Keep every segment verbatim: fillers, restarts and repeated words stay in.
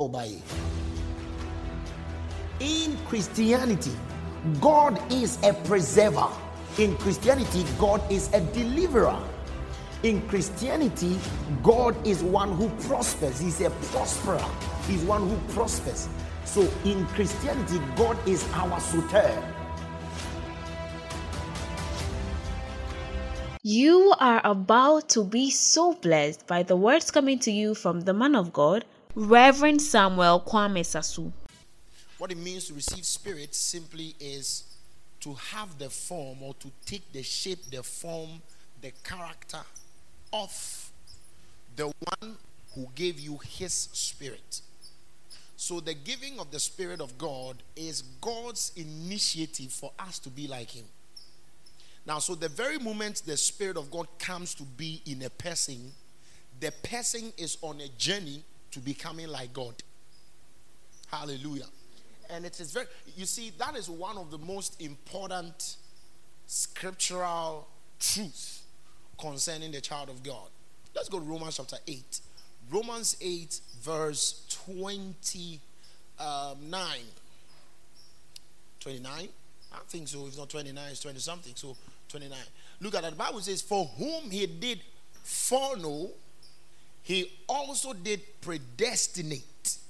Obey. In Christianity, God is a preserver. In Christianity, God is a deliverer. In Christianity, God is one who prospers. He's a prosperer. He's one who prospers. So in Christianity, God is our soter. You are about to be so blessed by the words coming to you from the man of God, Reverend Samuel Kwame Sasu. What it means to receive spirit simply is to have the form, or to take the shape, the form, the character of the one who gave you his spirit. So the giving of the Spirit of God is God's initiative for us to be like him. Now, so the very moment the Spirit of God comes to be in a person, the person is on a journey to becoming like God. Hallelujah. And it is very, you see, that is one of the most important scriptural truths concerning the child of God. Let's go to Romans chapter eight. Romans eight verse twenty-nine. twenty-nine? I think so. If it's not twenty-nine, it's twenty something. So twenty-nine. Look at that. The Bible says, for whom he did foreknow, he also did predestinate.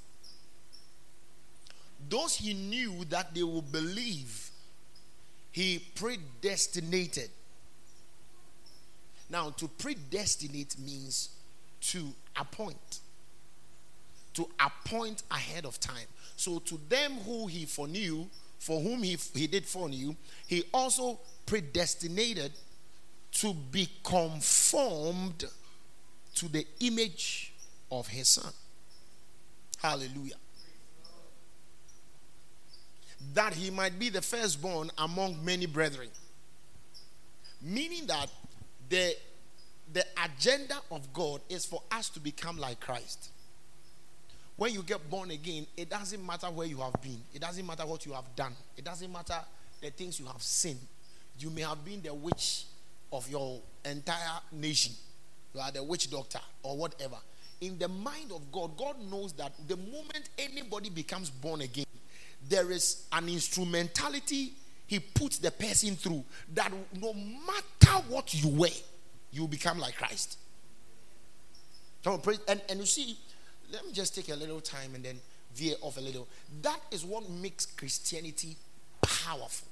Those he knew that they will believe, he predestinated. Now, to predestinate means to appoint. To appoint ahead of time. So to them who he foreknew, for whom he, he did foreknew, he also predestinated to be conformed to the image of his son. Hallelujah. That he might be the firstborn among many brethren. Meaning that the, the agenda of God is for us to become like Christ. When you get born again, it doesn't matter where you have been. It doesn't matter what you have done. It doesn't matter the things you have seen. You may have been the witch of your entire nation. You are the witch doctor or whatever. In the mind of God, God knows that the moment anybody becomes born again, there is an instrumentality he puts the person through that no matter what you wear, you become like Christ. And, and you see, let me just take a little time and then veer off a little. That is what makes Christianity powerful.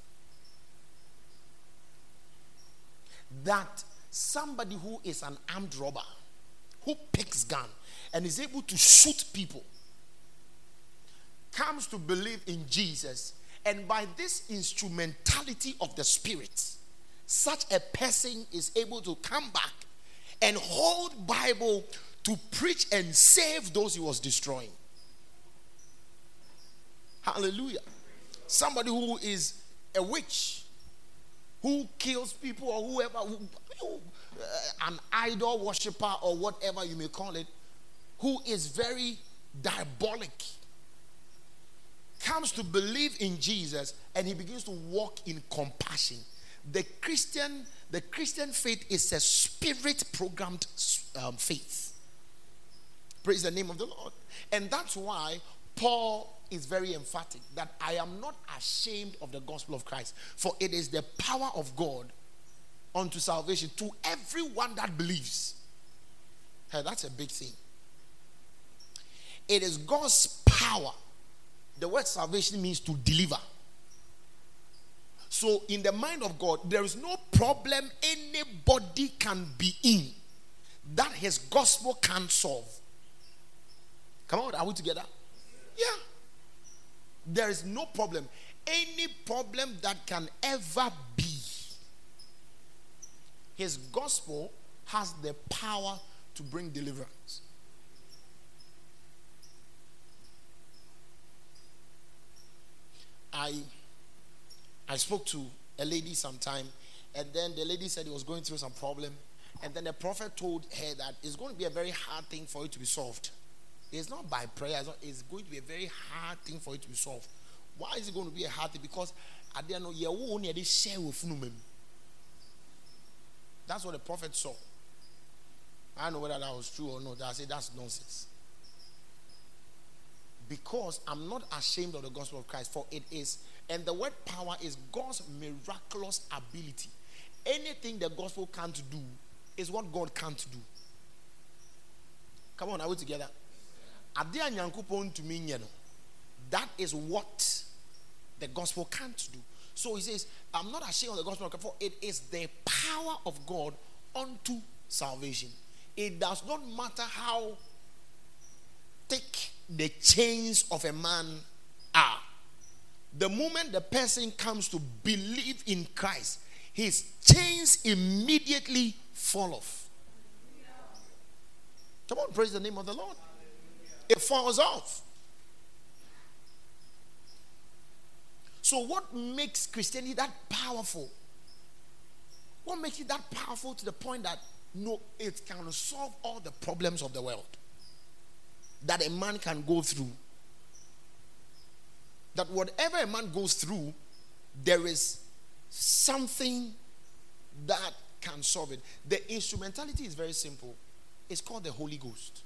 That somebody who is an armed robber, who picks gun and is able to shoot people, comes to believe in Jesus, and by this instrumentality of the Spirit, such a person is able to come back and hold Bible to preach and save those he was destroying. Hallelujah. Somebody who is a witch, who kills people or whoever, who, who, uh, an idol worshiper or whatever you may call it, who is very diabolic, comes to believe in Jesus and he begins to walk in compassion. The Christian, the Christian faith is a spirit-programmed um, faith. Praise the name of the Lord. And that's why Paul is very emphatic that I am not ashamed of the gospel of Christ, for it is the power of God unto salvation to everyone that believes. Hey, that's a big thing. It is God's power. The word salvation means to deliver. So in the mind of God, there is no problem anybody can be in that his gospel can't solve. Come on, are we together? Yeah. There is no problem. Any problem that can ever be, his gospel has the power to bring deliverance. I I spoke to a lady sometime, and then the lady said he was going through some problem, and then the prophet told her that it's going to be a very hard thing for it to be solved. It's not by prayer, it's, not, it's going to be a very hard thing for it to be solved. Why is it going to be a hard thing? Because I didn't know you only had share with him. That's what the prophet saw. I don't know whether that was true or not. I said that's nonsense. Because I'm not ashamed of the gospel of Christ, for it is, and the word power is God's miraculous ability. Anything the gospel can't do is what God can't do. Come on, are we together? That is what the gospel can't do. So he says, I'm not ashamed of the gospel, for it is the power of God unto salvation. It does not matter how thick the chains of a man are. The moment the person comes to believe in Christ, his chains immediately fall off. Come on, praise the name of the Lord. It falls off. So what makes Christianity that powerful? What makes it that powerful to the point that no, it can solve all the problems of the world that a man can go through? That whatever a man goes through, there is something that can solve it. The instrumentality is very simple. It's called the Holy Ghost.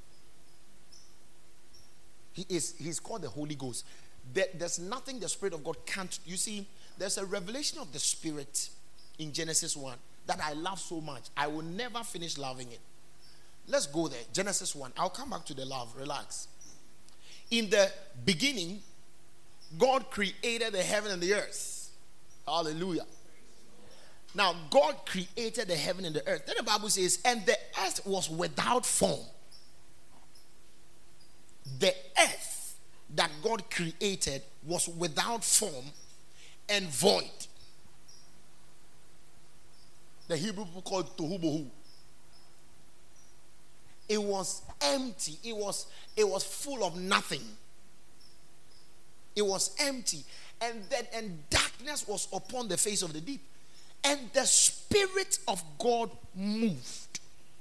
He is he's called the Holy Ghost. There, there's nothing the Spirit of God can't. You see, there's a revelation of the Spirit in Genesis one that I love so much. I will never finish loving it. Let's go there. Genesis one. I'll come back to the love. Relax. In the beginning, God created the heaven and the earth. Hallelujah. Now, God created the heaven and the earth. Then the Bible says, and the earth was without form. The earth that God created was without form and void. The Hebrew people call it tohu bohu. It was empty. It was, it was full of nothing. It was empty. And then and darkness was upon the face of the deep. And the Spirit of God moved.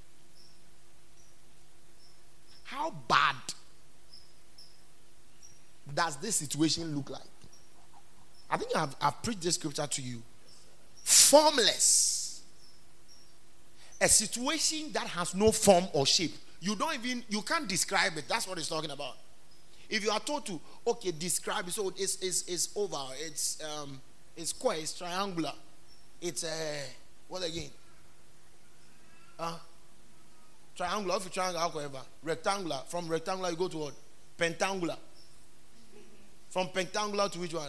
How bad does this situation look like? I think I've, I've preached this scripture to you. Formless. A situation that has no form or shape. You don't even, you can't describe it. That's what it's talking about. If you are told to, okay, describe it, so it's, it's, it's oval, it's, um, it's square, it's triangular, it's, uh, what again? Uh, triangular, if you triangular, however, rectangular, from rectangular you go to what? Pentangular. From pentangular to which one?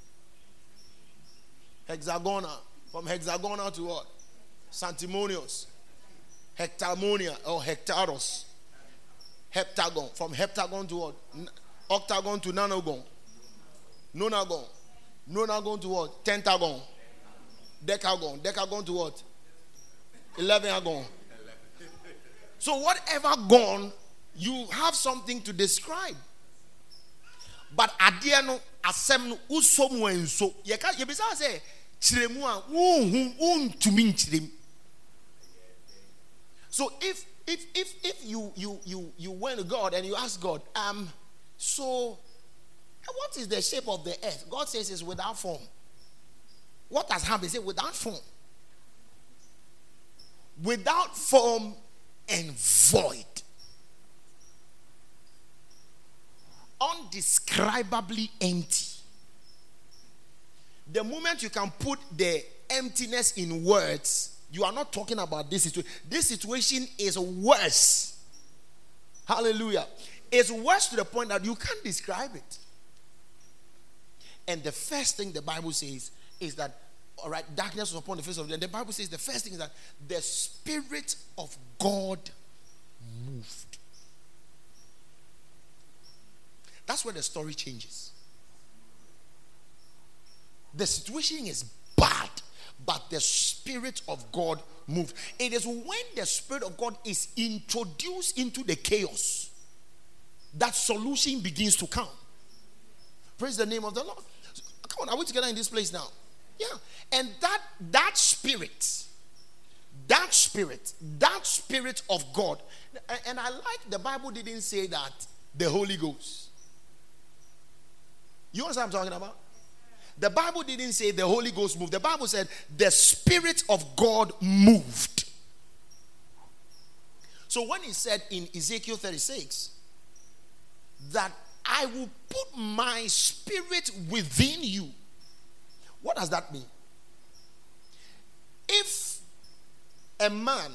Hexagonal. From hexagonal to what? Centimonious. Hectamonia or hectaros. Heptagon. From heptagon to what? Octagon to nanogon. Nonagon. Nonagon to what? Tentagon. Decagon. Decagon to what? Elevenagon. So whatever gone, you have something to describe. But adiano asem no usom wenso. Ye ka ye bisa say chiremu a won won tumi nchirem. So if if if if you you you you went to God and you ask God, um so what is the shape of the earth? God says it's without form. What has happened? He said without form. Without form and void. Undescribably empty. The moment you can put the emptiness in words, you are not talking about this situation. This situation is worse. Hallelujah. It's worse to the point that you can't describe it. And the first thing the Bible says is that, all right, darkness was upon the face of the earth. The Bible says the first thing is that the Spirit of God moved. That's where the story changes. The situation is bad, but the Spirit of God moved. It is when the Spirit of God is introduced into the chaos that solution begins to come. Praise the name of the Lord. Come on, are we together in this place now? Yeah. And that that spirit, that spirit, that Spirit of God, and I like the Bible didn't say that the Holy Ghost. You understand what I'm talking about? The Bible didn't say the Holy Ghost moved. The Bible said the Spirit of God moved. So when he said in Ezekiel thirty-six that I will put my spirit within you. What does that mean? If a man,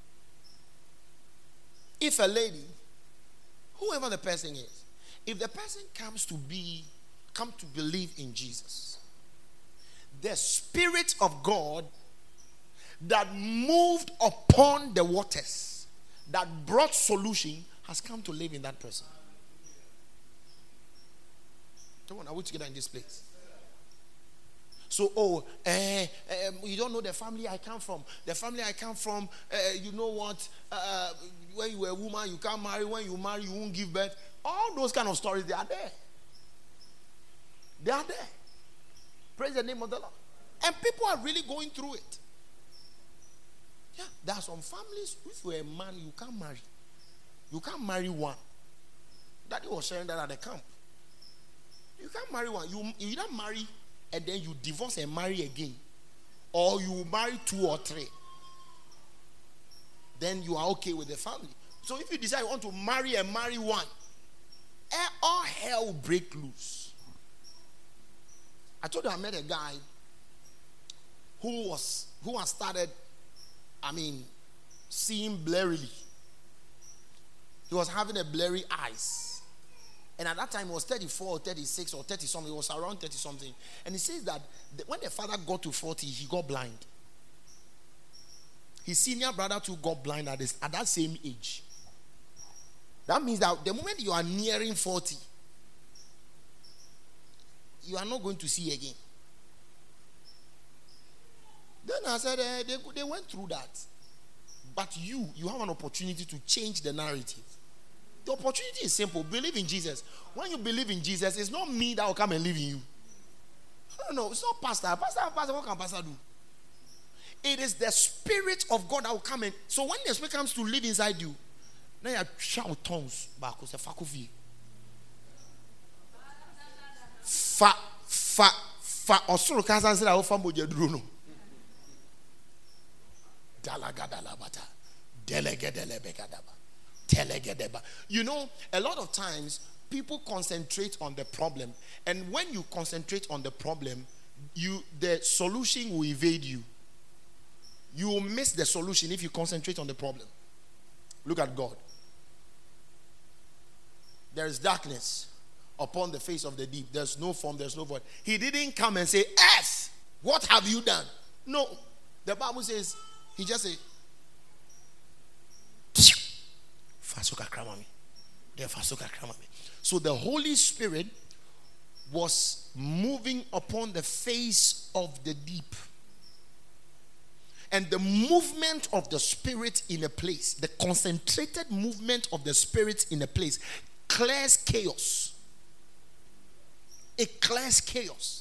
if a lady, whoever the person is, if the person comes to be, come to believe in Jesus, the Spirit of God that moved upon the waters, that brought solution, has come to live in that person. Come on, are we together in this place? So, oh, uh, um, you don't know the family I come from. The family I come from, uh, you know what? Uh, when you were a woman, you can't marry. When you marry, you won't give birth. All those kind of stories, they are there. They are there. Praise the name of the Lord. And people are really going through it. Yeah, there are some families, if you're a man, you can't marry. You can't marry one. Daddy was sharing that at the camp. You can't marry one. You, you either marry and then you divorce and marry again, or you marry two or three. Then you are okay with the family. So if you decide you want to marry and marry one, all hell will break loose. I told you I met a guy who was who has started, I mean, seeing blurrily. He was having a blurry eyes. And at that time, he was thirty-four or thirty-six or thirty something. He was around thirty something. And he says that the, when the father got to forty, he got blind. His senior brother too got blind at, this, at that same age. That means that the moment you are nearing forty, you are not going to see again. Then I said, uh, they, they went through that. But you, you have an opportunity to change the narrative. The opportunity is simple. Believe in Jesus. When you believe in Jesus, it's not me that will come and live in you. No, no, it's not pastor. Pastor, pastor, what can pastor do? It is the Spirit of God that will come in. So when the Spirit comes to live inside you, now you shout tongues back. Fa, fa, fa. Osoro kansa say that ofa moje duro no. Dalagadalabata, delegedelebegadaba. You know, a lot of times people concentrate on the problem, and when you concentrate on the problem, you the solution will evade you. You will miss the solution if you concentrate on the problem. Look at God. There is darkness upon the face of the deep. There's no form, there's no void. He didn't come and say, Earth, what have you done? No. The Bible says, he just said, so the Holy Spirit was moving upon the face of the deep. And the movement of the Spirit in a place, the concentrated movement of the Spirit in a place, clears chaos. It clears chaos.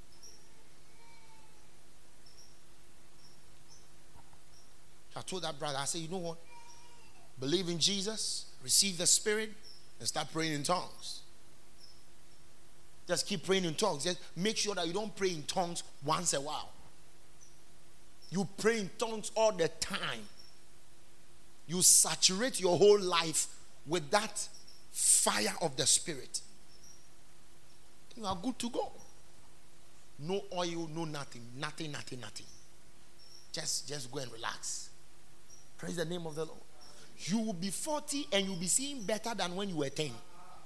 I told that brother, I said, you know what? Believe in Jesus, receive the Spirit, and start praying in tongues. Just keep praying in tongues. Just make sure that you don't pray in tongues once a while. You pray in tongues all the time. You saturate your whole life with that fire of the Spirit. You are good to go. No oil, no nothing. Nothing, nothing, nothing. Just, just go and relax. Praise the name of the Lord. You will be forty and you'll be seeing better than when you were ten.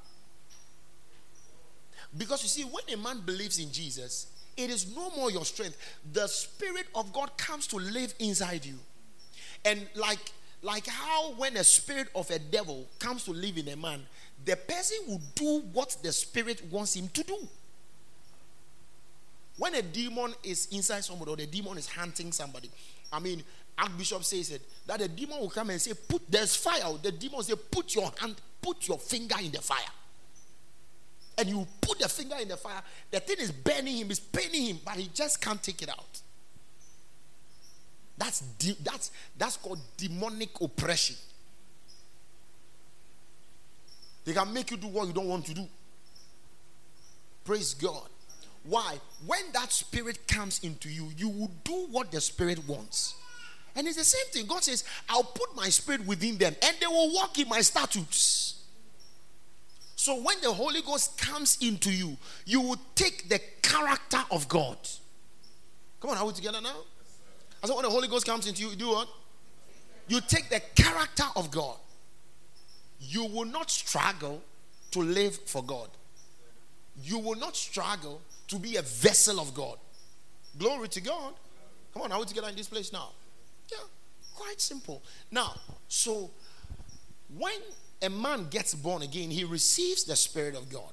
Because you see, when a man believes in Jesus, it is no more your strength. The Spirit of God comes to live inside you. And like, like how when a spirit of a devil comes to live in a man, the person will do what the Spirit wants him to do. When a demon is inside somebody or the demon is hunting somebody, I mean, Archbishop says it, that the demon will come and say, put, there's fire. The demon will say, put your hand, put your finger in the fire. And you put the finger in the fire, the thing is burning him, is paining him, but he just can't take it out. That's, de- that's, that's called demonic oppression. They can make you do what you don't want to do. Praise God. Why? When that Spirit comes into you, you will do what the Spirit wants. And it's the same thing. God says, I'll put my Spirit within them and they will walk in my statutes. So when the Holy Ghost comes into you, you will take the character of God. Come on, are we together now? I said when the Holy Ghost comes into you, you do what? You take the character of God. You will not struggle to live for God. You will not struggle to be a vessel of God. Glory to God. Come on, are we together in this place now? Yeah, quite simple. Now, so when a man gets born again, he receives the Spirit of God.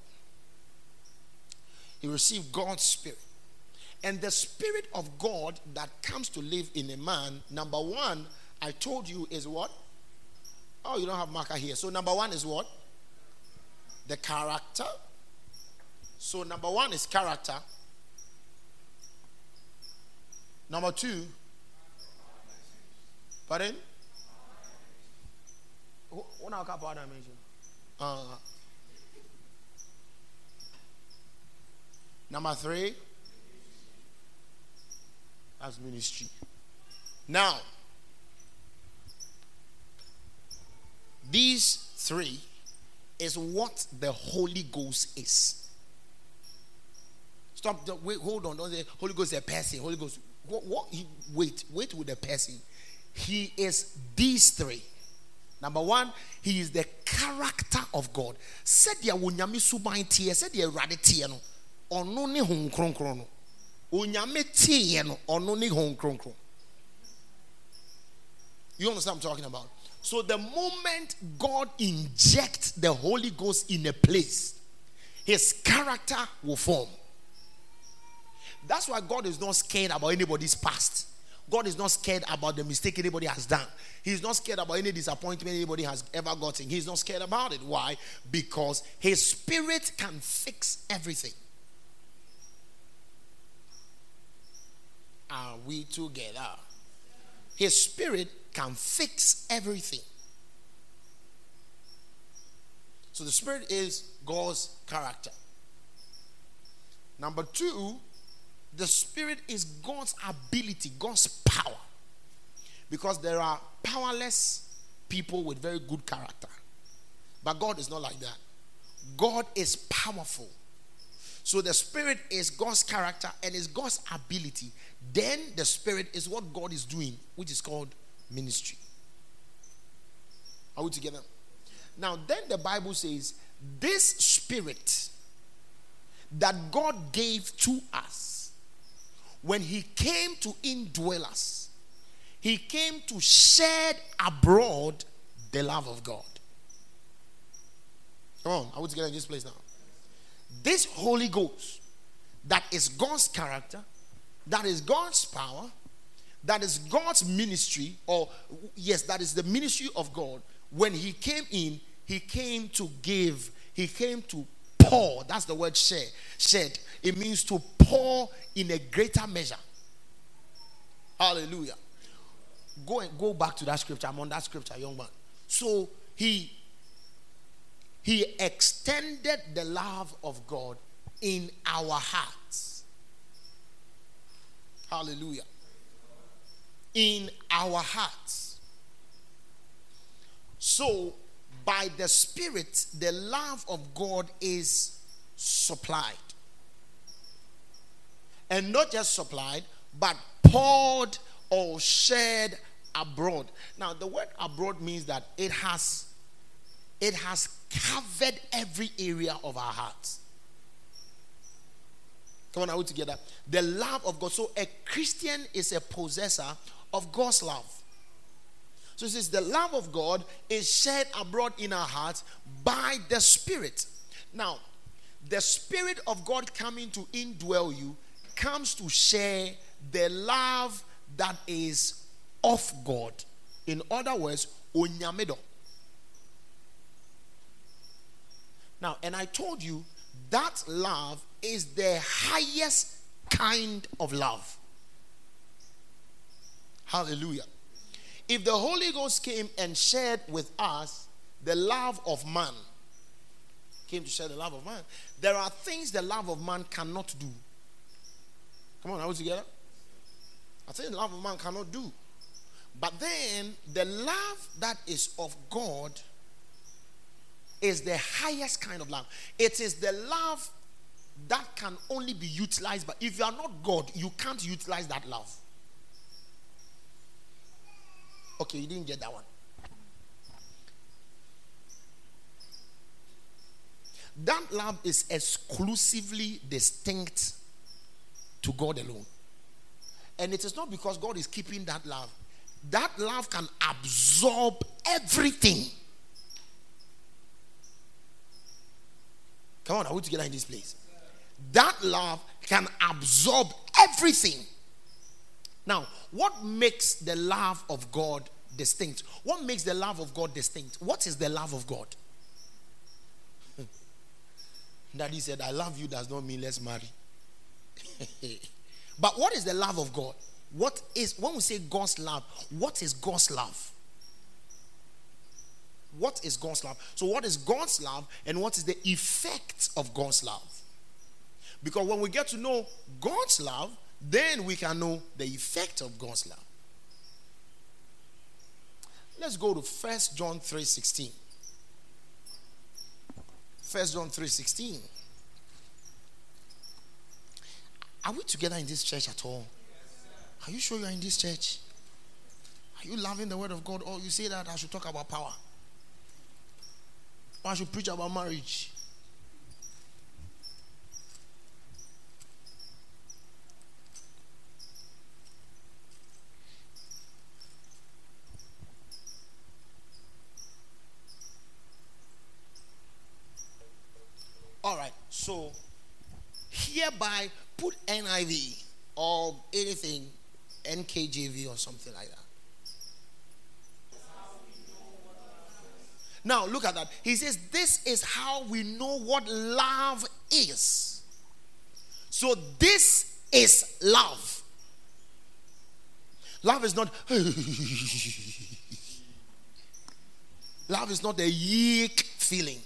He receives God's Spirit. And the Spirit of God that comes to live in a man, number one, I told you is what? Oh, you don't have marker here. So number one is what? The character. So number one is character. Number two, pardon? What now power dimension? Uh, number three, that's ministry. Now, these three is what the Holy Ghost is. Stop. Wait. Hold on. Don't say Holy Ghost is a person. Holy Ghost. What? what he, wait. Wait with the person. He is these three. Number one, he is the character of God. Said ya wonyame suban tie. Said ya rade tie no. Ono ne hon kronkron no. Onyame tie no. Ono ne hon kronkron. You understand what I'm talking about? So the moment God injects the Holy Ghost in a place, his character will form. That's why God is not scared about anybody's past. God is not scared about the mistake anybody has done. He's not scared about any disappointment anybody has ever gotten. He's not scared about it. Why? Because his Spirit can fix everything. Are we together? His Spirit can fix everything. So the Spirit is God's character. Number two, the Spirit is God's ability, God's power. Because there are powerless people with very good character. But God is not like that. God is powerful. So the Spirit is God's character and is God's ability. Then the Spirit is what God is doing, which is called ministry. Are we together? Now, then the Bible says, this Spirit that God gave to us, when he came to indwell us, he came to shed abroad the love of God. Come on, are we together in this place now? This Holy Ghost, that is God's character, that is God's power, that is God's ministry, or yes, that is the ministry of God. When he came in, he came to give, he came to pour. That's the word shed. Shed. It means to pour in a greater measure. Hallelujah. Go and go back to that scripture. I'm on that scripture, young man. So he he extended the love of God in our hearts. Hallelujah. In our hearts. So by the Spirit, the love of God is supplied. And not just supplied, but poured or shed abroad. Now, the word abroad means that it has, it has covered every area of our hearts. Come on, are we together? The love of God. So a Christian is a possessor of God's love. So it says the love of God is shed abroad in our hearts by the Spirit. Now, the Spirit of God coming to indwell you comes to share the love that is of God. In other words, onyamedo. Now, and I told you that love is the highest kind of love. Hallelujah. If the Holy Ghost came and shared with us the love of man, came to share the love of man, there are things the love of man cannot do. Come on, are we together? I think the love of man cannot do. But then the love that is of God is the highest kind of love. It is the love that can only be utilized, but if you are not God, you can't utilize that love. Okay, you didn't get that one. That love is exclusively distinct to God alone. And it is not because God is keeping that love. That love can absorb everything. Come on, are we together in this place? That love can absorb everything. Now, what makes the love of God distinct? What makes the love of God distinct? What is the love of God? Daddy said, I love you does not mean let's marry. But what is the love of God? What is, when we say God's love, what is God's love? What is God's love? So what is God's love and what is the effect of God's love? Because when we get to know God's love, then we can know the effect of God's love. Let's go to First John three sixteen. First John three sixteen. Are we together in this church at all? Are you sure you are in this church? Are you loving the word of God? Or you say that I should talk about power? Or I should preach about marriage? All right, so hereby put N I V or anything, N K J V or something like that. Now look at that. He says, this is how we know what love is. So this is love. Love is not love is not a yeek feeling.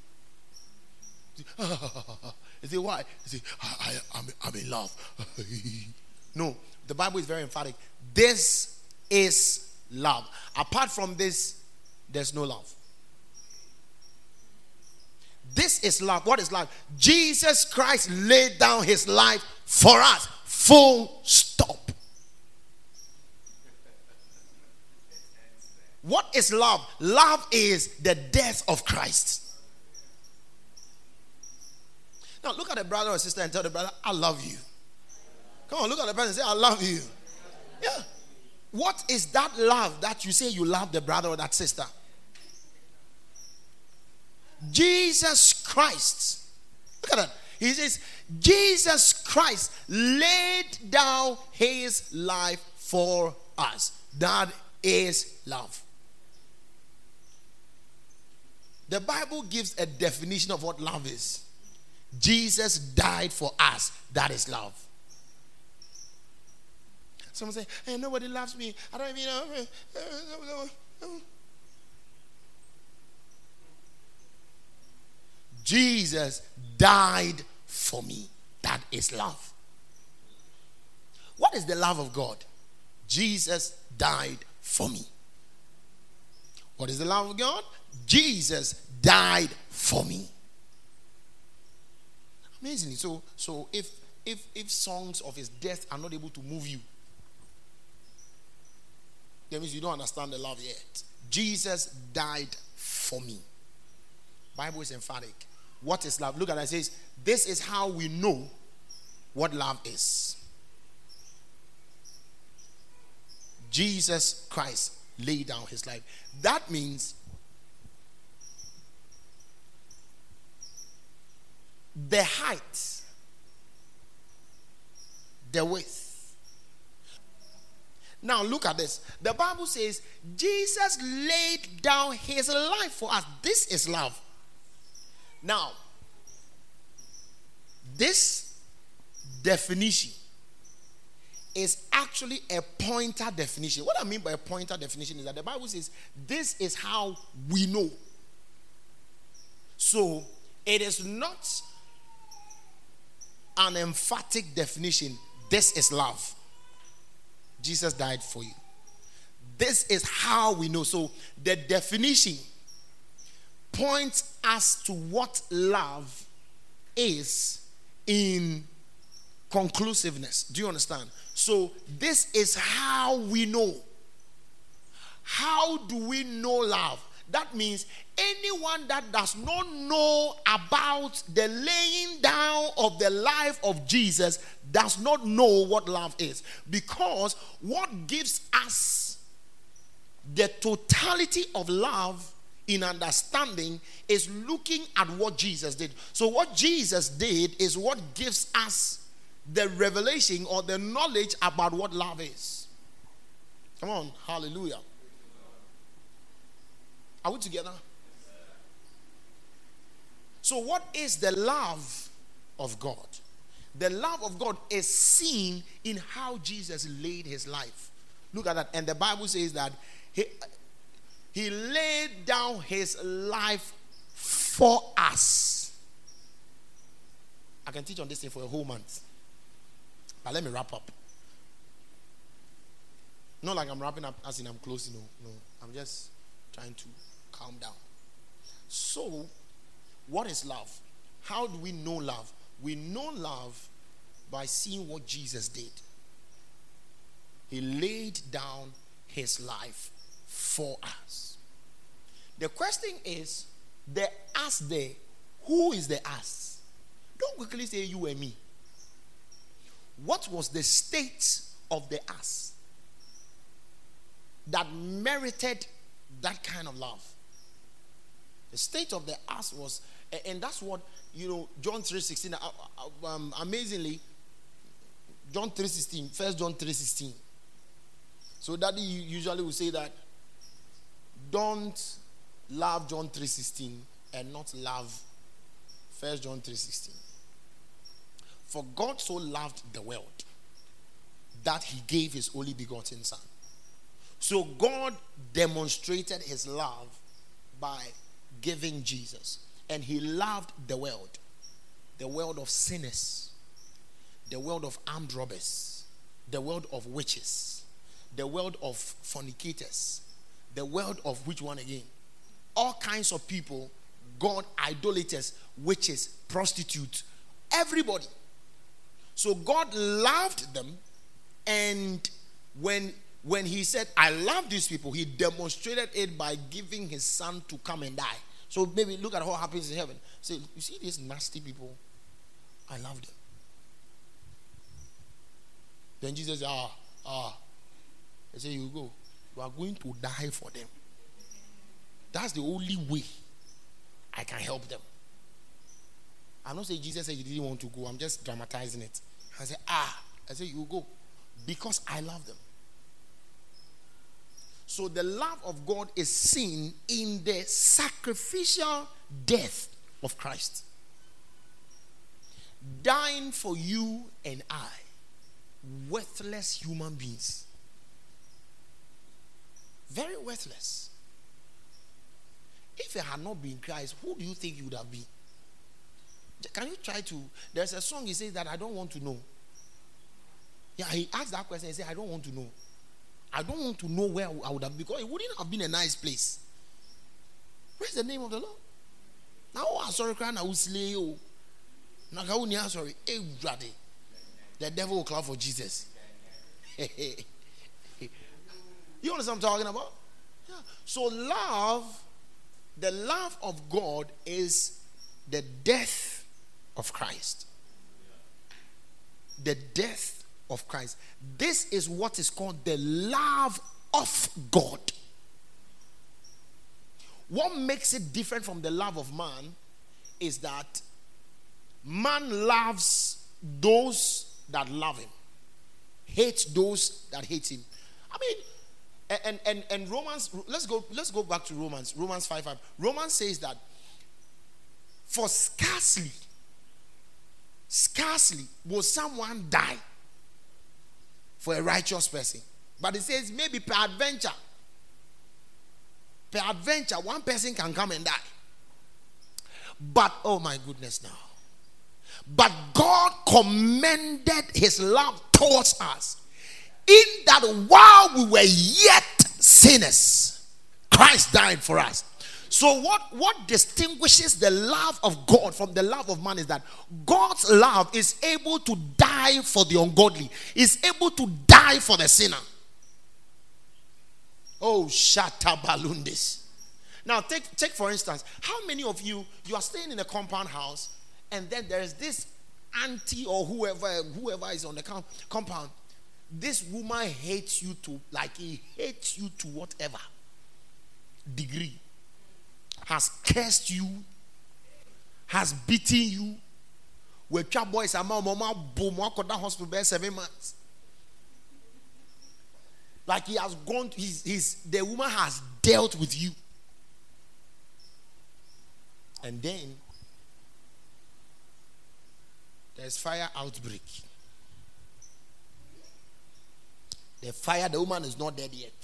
You say, why? You say, I, I, I'm, I'm in love. No, the Bible is very emphatic. This is love. Apart from this, there's no love. This is love. What is love? Jesus Christ laid down his life for us. Full stop. What is love? Love is the death of Christ. Now look at the brother or sister and tell the brother, I love you. Come on, look at the person and say, I love you. Yeah. What is that love that you say you love the brother or that sister? Jesus Christ. Look at that. He says, Jesus Christ laid down his life for us. That is love. The Bible gives a definition of what love is. Jesus died for us. That is love. Someone say, hey, nobody loves me. I don't even know. Jesus died for me. That is love. What is the love of God? Jesus died for me. What is the love of God? Jesus died for me. Amazingly, so so if if if songs of his death are not able to move you, that means you don't understand the love yet. Jesus died for me. Bible is emphatic. What is love? Look at that. It says, this is how we know what love is. Jesus Christ laid down his life. That means the height, the width. Now look at this. The Bible says Jesus laid down his life for us. This is love. Now, this definition is actually a pointer definition. What I mean by a pointer definition is that the Bible says this is how we know. So it is not an emphatic definition. This is love. Jesus died for you. This is how we know. So the definition points us to what love is in conclusiveness. Do you understand? So this is how we know. How do we know love? That means anyone that does not know about the laying down of the life of Jesus does not know what love is. Because what gives us the totality of love in understanding is looking at what Jesus did. So what Jesus did is what gives us the revelation or the knowledge about what love is. Come on, hallelujah. Are we together? So what is the love of God? The love of God is seen in how Jesus laid his life. Look at that. And the Bible says that he, he laid down his life for us. I can teach on this thing for a whole month. But let me wrap up. Not like I'm wrapping up as in I'm closing. No, no. I'm just trying to calm down. So, what is love? How do we know love? We know love by seeing what Jesus did. He laid down his life for us. The question is, the us there, who is the us? Don't quickly say you and me. What was the state of the us that merited that kind of love? The state of the us was, and that's what, you know, John three sixteen, um, amazingly, John three sixteen, First John three sixteen. So Daddy usually will say that, don't love John three sixteen and not love First John three sixteen. For God so loved the world that he gave his only begotten son. So God demonstrated his love by giving Jesus. And he loved the world. The world of sinners. The world of armed robbers. The world of witches. The world of fornicators. The world of which one again? All kinds of people. God, idolaters, witches, prostitutes. Everybody. So God loved them. And when When he said, I love these people, he demonstrated it by giving his son to come and die. So maybe look at what happens in heaven. Say, you see these nasty people? I love them. Then Jesus said, ah, ah. He said, you go. You are going to die for them. That's the only way I can help them. I'm not saying Jesus said he didn't want to go. I'm just dramatizing it. I said, ah. I said, you go. Because I love them. So the love of God is seen in the sacrificial death of Christ. Dying for you and I, worthless human beings. Very worthless. If it had not been Christ, who do you think you would have been? Can you try to? There's a song he says that I don't want to know. Yeah, he asked that question. He said, I don't want to know. I don't want to know where I would have, because it wouldn't have been a nice place. Where's the name of the Lord? Now, I'm sorry, I will slay you. Now, sorry, the devil will clap for Jesus. You understand what I'm talking about? Yeah. So, love, the love of God is the death of Christ. The death of Christ. This is what is called the love of God. What makes it different from the love of man is that man loves those that love him, hates those that hate him. I mean, and and and Romans, let's go let's go back to Romans. Romans five five. Romans says that for scarcely scarcely will someone die for a righteous person. But it says maybe peradventure. Peradventure, one person can come and die. But, oh my goodness now. But God commended his love towards us, in that while we were yet sinners, Christ died for us. So what, what distinguishes the love of God from the love of man is that God's love is able to die for the ungodly, is able to die for the sinner. Oh, shatabalundis. Now take, take for instance, how many of you, you are staying in a compound house and then there is this auntie or whoever, whoever is on the com- compound. This woman hates you to, like he hates you to whatever degree. Has cursed you, has beaten you. With your boys, I'm a mama boom, walk down hospital seven months. Like he has gone, he's, he's, the woman has dealt with you. And then there's fire outbreak. The fire, the woman is not dead yet.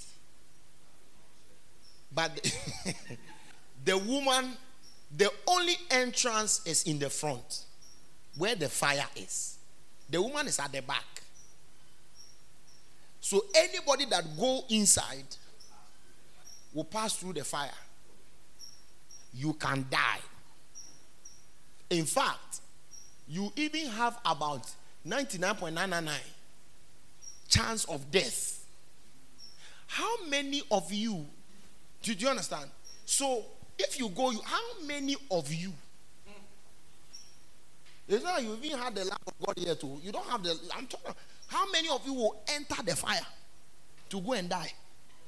But the, the woman, the only entrance is in the front, where the fire is. The woman is at the back. So anybody that go inside will pass through the fire. You can die. In fact, you even have about ninety-nine point nine nine nine chance of death. How many of you, did you understand? So if you go, you, how many of you? It's not you even had the love of God here too. You don't have the. I'm talking. How many of you will enter the fire to go and die?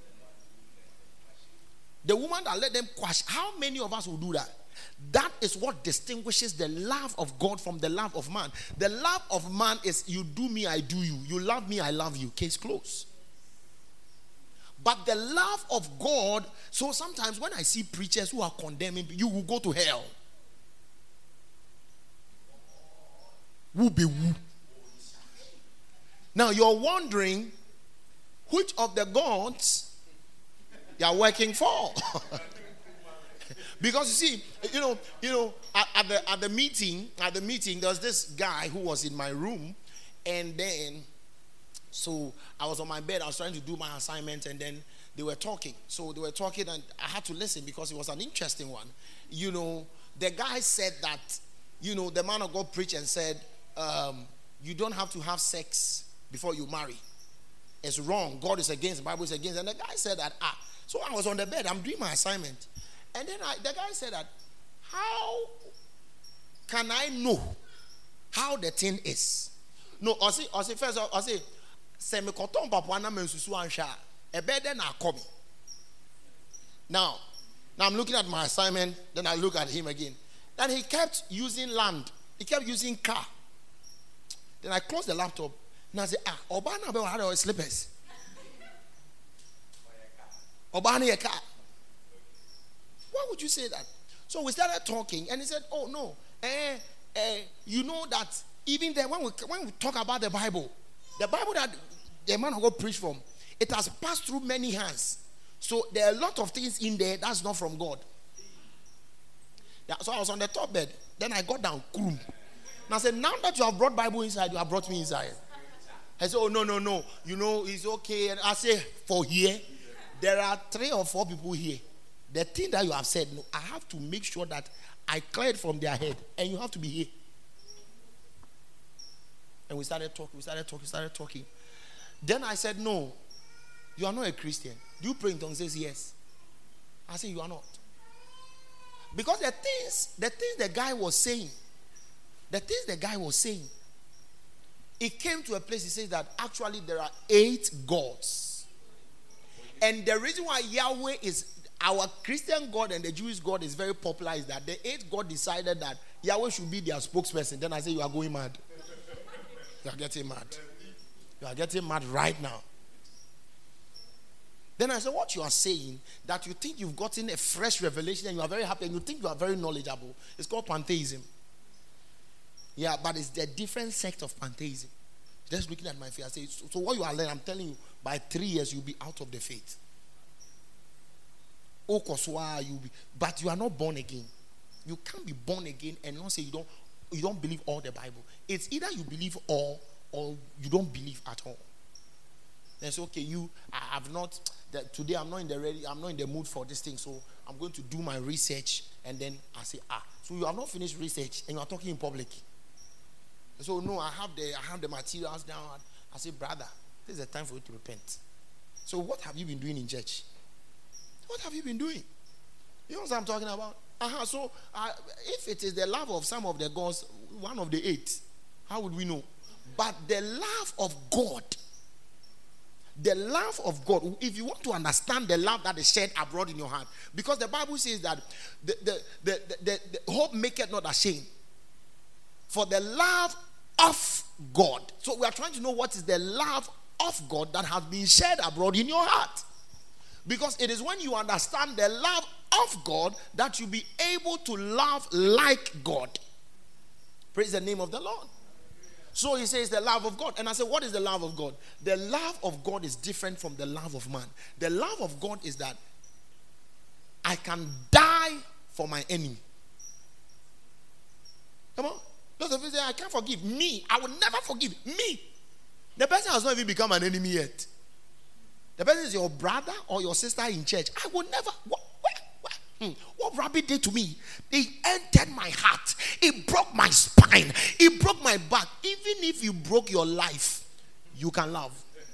The woman that let them quash. How many of us will do that? That is what distinguishes the love of God from the love of man. The love of man is you do me, I do you. You love me, I love you. Case closed. But the love of God, so sometimes when I see preachers who are condemning, you will go to hell. Who be who? Now you're wondering which of the gods you are working for. Because you see, you know, you know, at, at the at the meeting, at the meeting, there was this guy who was in my room, and then so I was on my bed, I was trying to do my assignment, and then they were talking. So they were talking, and I had to listen because it was an interesting one. You know, the guy said that, you know, the man of God preached and said, um, you don't have to have sex before you marry. It's wrong. God is against, the Bible is against. And the guy said that, ah, so I was on the bed, I'm doing my assignment. And then I, the guy said that, how can I know how the thing is? No, I say, I say first, I say, semi koton papa na mensusu ansha. A bed then I come. Now, now I'm looking at my assignment. Then I look at him again. Then he kept using land. He kept using car. Then I closed the laptop. And I said, ah, Obana be had our slippers. Obana a car. Why would you say that? So we started talking, and he said, "Oh no, eh, eh, you know that even there when we when we talk about the Bible, the Bible that the man of God preached from, it has passed through many hands. So there are a lot of things in there that's not from God." Yeah, so I was on the top bed. Then I got down, and I said, "Now that you have brought Bible inside, you have brought me inside." I said, "Oh no, no, no, you know it's okay." And I say, "For here, there are three or four people here. The thing that you have said, no, I have to make sure that I clear it from their head, and you have to be here." And we started talking, we started talking, we started talking. Then I said, "No, you are not a Christian. Do you pray in tongues?" He says, "Yes." I said, "You are not." Because the things, the things the guy was saying, the things the guy was saying, it came to a place, he says that actually there are eight gods. And the reason why Yahweh is our Christian God and the Jewish God is very popular is that the eighth God decided that Yahweh should be their spokesperson. Then I say, you are going mad. You are getting mad. You are getting mad right now. Then I said, what you are saying, that you think you've gotten a fresh revelation and you are very happy and you think you are very knowledgeable, it's called pantheism. Yeah, but it's the different sect of pantheism. Just looking at my face, I say, so, so what you are learning, I'm telling you, by three years you'll be out of the faith. You'll be, but you are not born again. You can't be born again and not say you don't you don't believe all the Bible. It's either you believe all or you don't believe at all. Then say, okay, you, I have not, that today I'm not in the ready, I'm not in the mood for this thing, so I'm going to do my research. And then I say, ah, so you have not finished research and you are talking in public. So no, I have the, I have the materials down. I say, brother, this is the time for you to repent. So what have you been doing in church? What have you been doing? You know what I'm talking about? Uh-huh. So uh, if it is the love of some of the gods, one of the eight, how would we know? But the love of God, the love of God, if you want to understand the love that is shed abroad in your heart, because the Bible says that the, the, the, the, the, the hope maketh not ashamed. For the love of God. So we are trying to know what is the love of God that has been shed abroad in your heart. Because it is when you understand the love of God that you'll be able to love like God. Praise the name of the Lord. So he says the love of God. And I said, what is the love of God? The love of God is different from the love of man. The love of God is that I can die for my enemy. Come on. Those of you say, I can't forgive. Me, I will never forgive. Me. The person has not even become an enemy yet. The person is your brother or your sister in church. I will never. What, what, what, hmm, what Rabbi did to me, it entered my heart. It broke my spine. It broke my back. Even if you broke your life, you can love.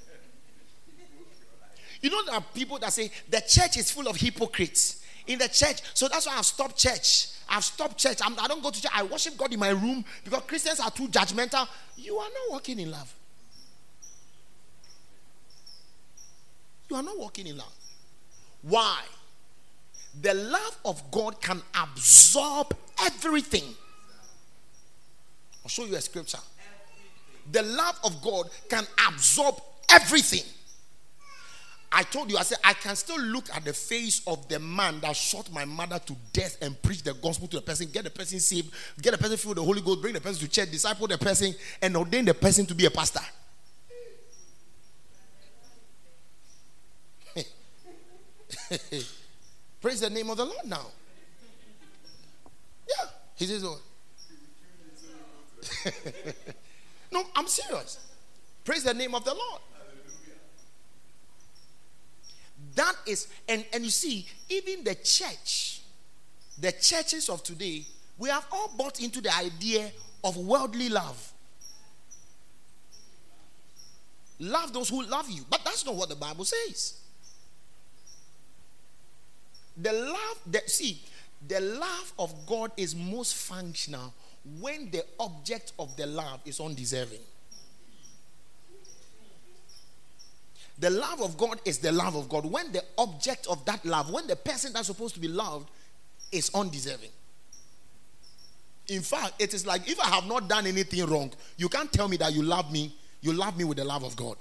You know, there are people that say the church is full of hypocrites. In the church, so that's why I've stopped church. I've stopped church. I'm, I don't go to church. I worship God in my room because Christians are too judgmental. You are not walking in love. You are not walking in love. Why? The love of God can absorb everything. I'll show you a scripture. The love of God can absorb everything. I told you, I said, I can still look at the face of the man that shot my mother to death and preach the gospel to the person, get the person saved, get the person filled with the Holy Ghost, bring the person to church, disciple the person, and ordain the person to be a pastor. Praise the name of the Lord now. Yeah. He says, oh. No, I'm serious. Praise the name of the Lord. That is, and, and you see, even the church, the churches of today, we have all bought into the idea of worldly love. Love those who love you. But that's not what the Bible says. The love, the, see, the love of God is most functional when the object of the love is undeserving. The love of God is the love of God when the object of that love, when the person that's supposed to be loved is undeserving. In fact, it is like if I have not done anything wrong, you can't tell me that you love me. You love me with the love of God.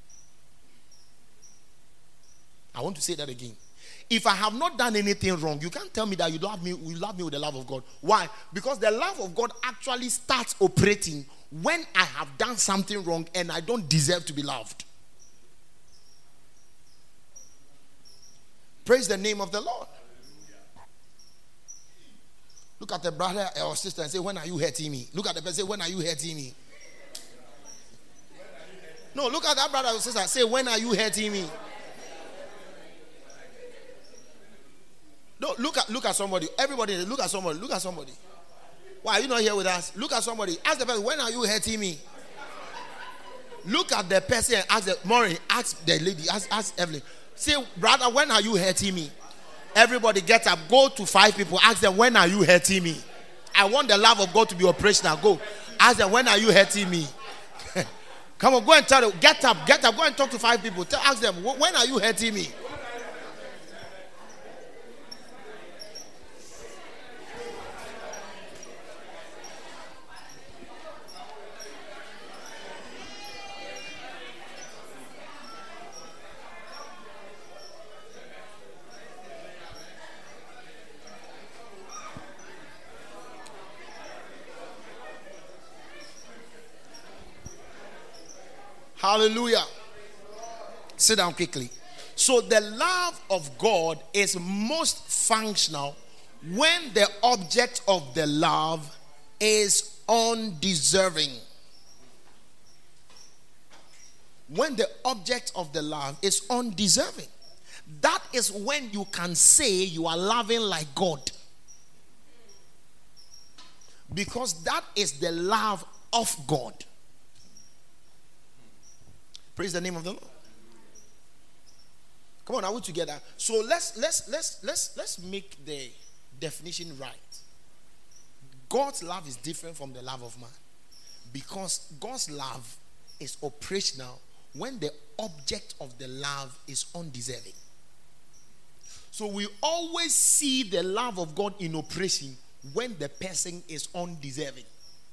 I want to say that again. If I have not done anything wrong, you can't tell me that you love me, you love me with the love of God. Why? Because the love of God actually starts operating when I have done something wrong and I don't deserve to be loved. Praise the name of the Lord. Look at the brother or sister and say, when are you hurting me? Look at the person and say, when are you hurting me? No, look at that brother or sister and say, when are you hurting me? No, look at look at somebody. Everybody, look at somebody. Look at somebody. Why are you not here with us? Look at somebody. Ask the person, when are you hurting me? Look at the person and ask the Maureen, ask the lady, ask, ask Evelyn. Say, brother, when are you hurting me? Everybody get up. Go to five people. Ask them, when are you hurting me? I want the love of God to be operational. Go. Ask them, when are you hurting me? Come on, go and tell them. Get up. Get up. Go and talk to five people. Tell, ask them, when are you hurting me? Hallelujah. Sit down quickly. So the love of God is most functional when the object of the love is undeserving. when the object of the love is undeserving. That is when you can say you are loving like God. Because that is the love of God. Praise the name of the Lord. Come on, are we together? So let's let's let's let's let's make the definition right. God's love is different from the love of man. Because God's love is operational when the object of the love is undeserving. So we always see the love of God in operation when the person is undeserving.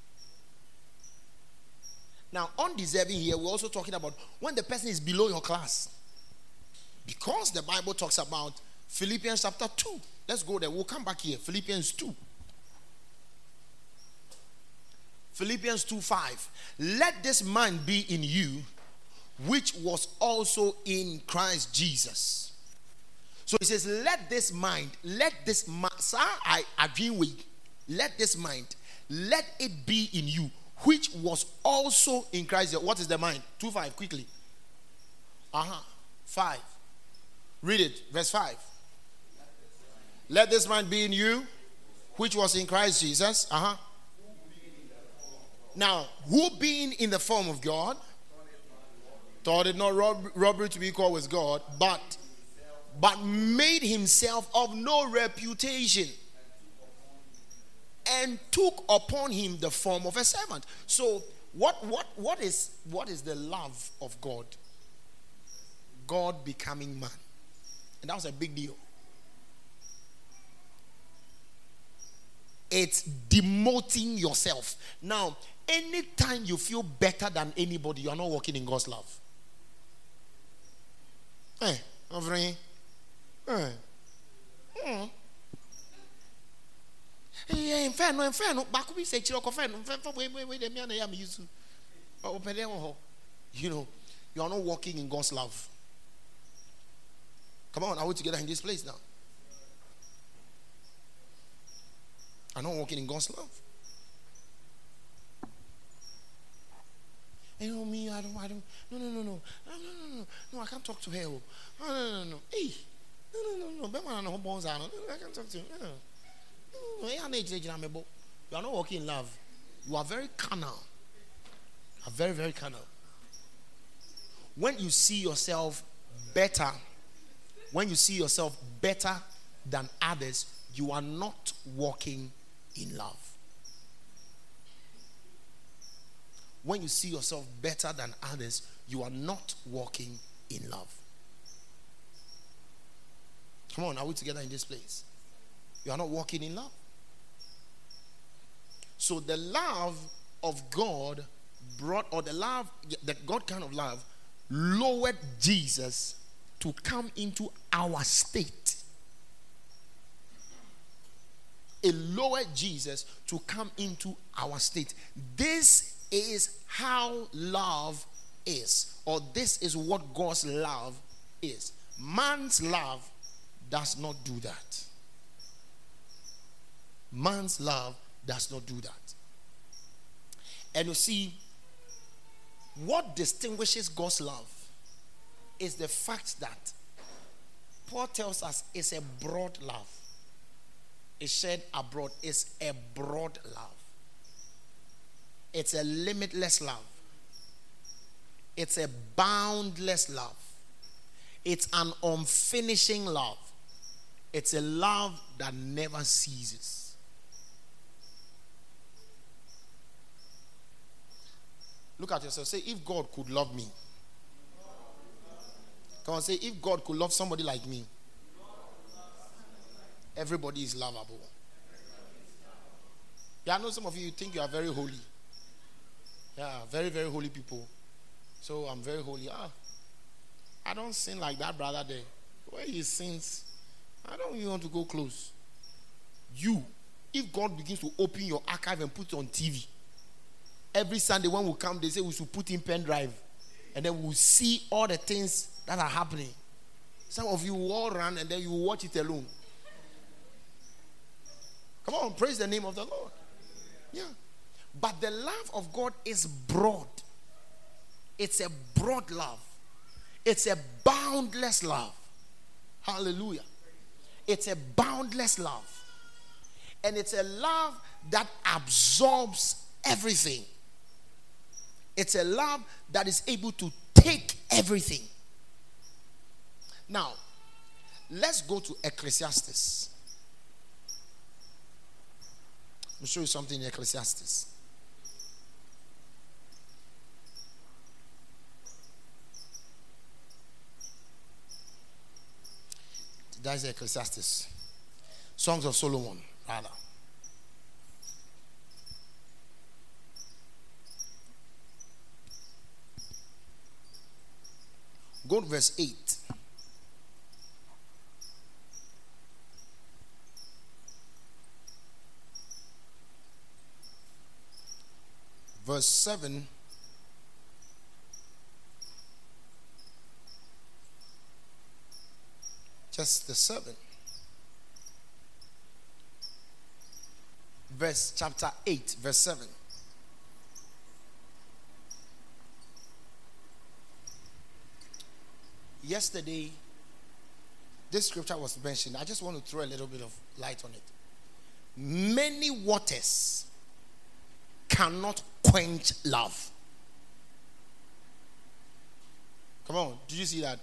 Now, undeserving here, we're also talking about when the person is below your class. Because the Bible talks about Philippians chapter two. Let's go there. We'll come back here. Philippians two. Philippians two five. Let this mind be in you, which was also in Christ Jesus. So he says, let this mind, let this mind, sir, I agree with, let this mind, let it be in you, which was also in Christ. What is the mind? two five, quickly. Uh-huh. five. Read it. Verse five. Let this mind be in you, which was in Christ Jesus. Uh-huh. Now, who being in the form of God, thought it not rob- robbery to be equal with God, but but made himself of no reputation, and took upon him the form of a servant. So, what what what is what is the love of God? God becoming man, and that was a big deal. It's demoting yourself. Now, anytime you feel better than anybody, you are not walking in God's love. Hey, over here. Hey. Mm. Hey, inferno, inferno. Bakubi say chiloko inferno. Wait, wait, wait. Me and I am used to. You know, you are not walking in God's love. Come on, are we together in this place now? I'm not walking in God's love. You know me, I don't, I don't, no, no, no, no, no, no, no, no, no, I can't talk to her. No, no, no, no, hey, no, no, no, no, no, I can't talk to her. No, you are not walking in love. You are very carnal. You are very, very carnal. When you see yourself better, when you see yourself better than others, you are not walking in love. When you see yourself better than others, you are not walking in love. Come on, are we together in this place? You are not walking in love. So the love of God brought, or the love, the God kind of love, lowered Jesus to come into our state. It lowered Jesus to come into our state. This is how love is, or this is what God's love is. Man's love does not do that. Man's love does not do that. And you see, what distinguishes God's love is the fact that Paul tells us it's a broad love. It's shed abroad. It's a broad love. It's a limitless love. It's a boundless love. It's an unfinishing love. It's a love that never ceases. Look at yourself. Say, if God could love me. Come on, say, if God could love somebody like me. Everybody is lovable. Yeah, I know some of you think you are very holy. Yeah, very, very holy people. So I'm very holy. Ah, I don't sin like that brother there. Where he sins, I don't even want to go close. You, if God begins to open your archive and put it on T V, every Sunday when we come, they say we should put in pen drive, and then we'll see all the things that are happening. Some of you will all run and then you will watch it alone. Come on, praise the name of the Lord. Yeah. But the love of God is broad. It's a broad love. It's a boundless love. Hallelujah. It's a boundless love. And it's a love that absorbs everything. It's a love that is able to take everything. Now, let's go to Ecclesiastes. Let me show you something in Ecclesiastes. That's Ecclesiastes. Songs of Solomon, rather. Go to verse eight. Verse seven. Just the seven. Verse chapter eight, verse seven. Yesterday, this scripture was mentioned. I just want to throw a little bit of light on it. Many waters cannot quench love. Come on, did you see that?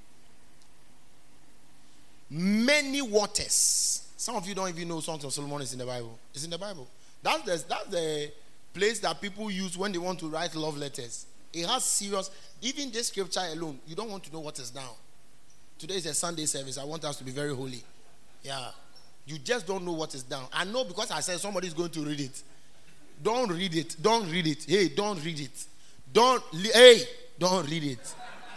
Many waters. Some of you don't even know Songs of Solomon is in the Bible. It's in the Bible. That's the, that's the place that people use when they want to write love letters. It has serious, even this scripture alone, you don't want to know what is down. Today is a Sunday service. I want us to be very holy. Yeah. You just don't know what is down. I know because I said somebody is going to read it. Don't read it. Don't read it. Hey, don't read it. Don't, hey, don't read it.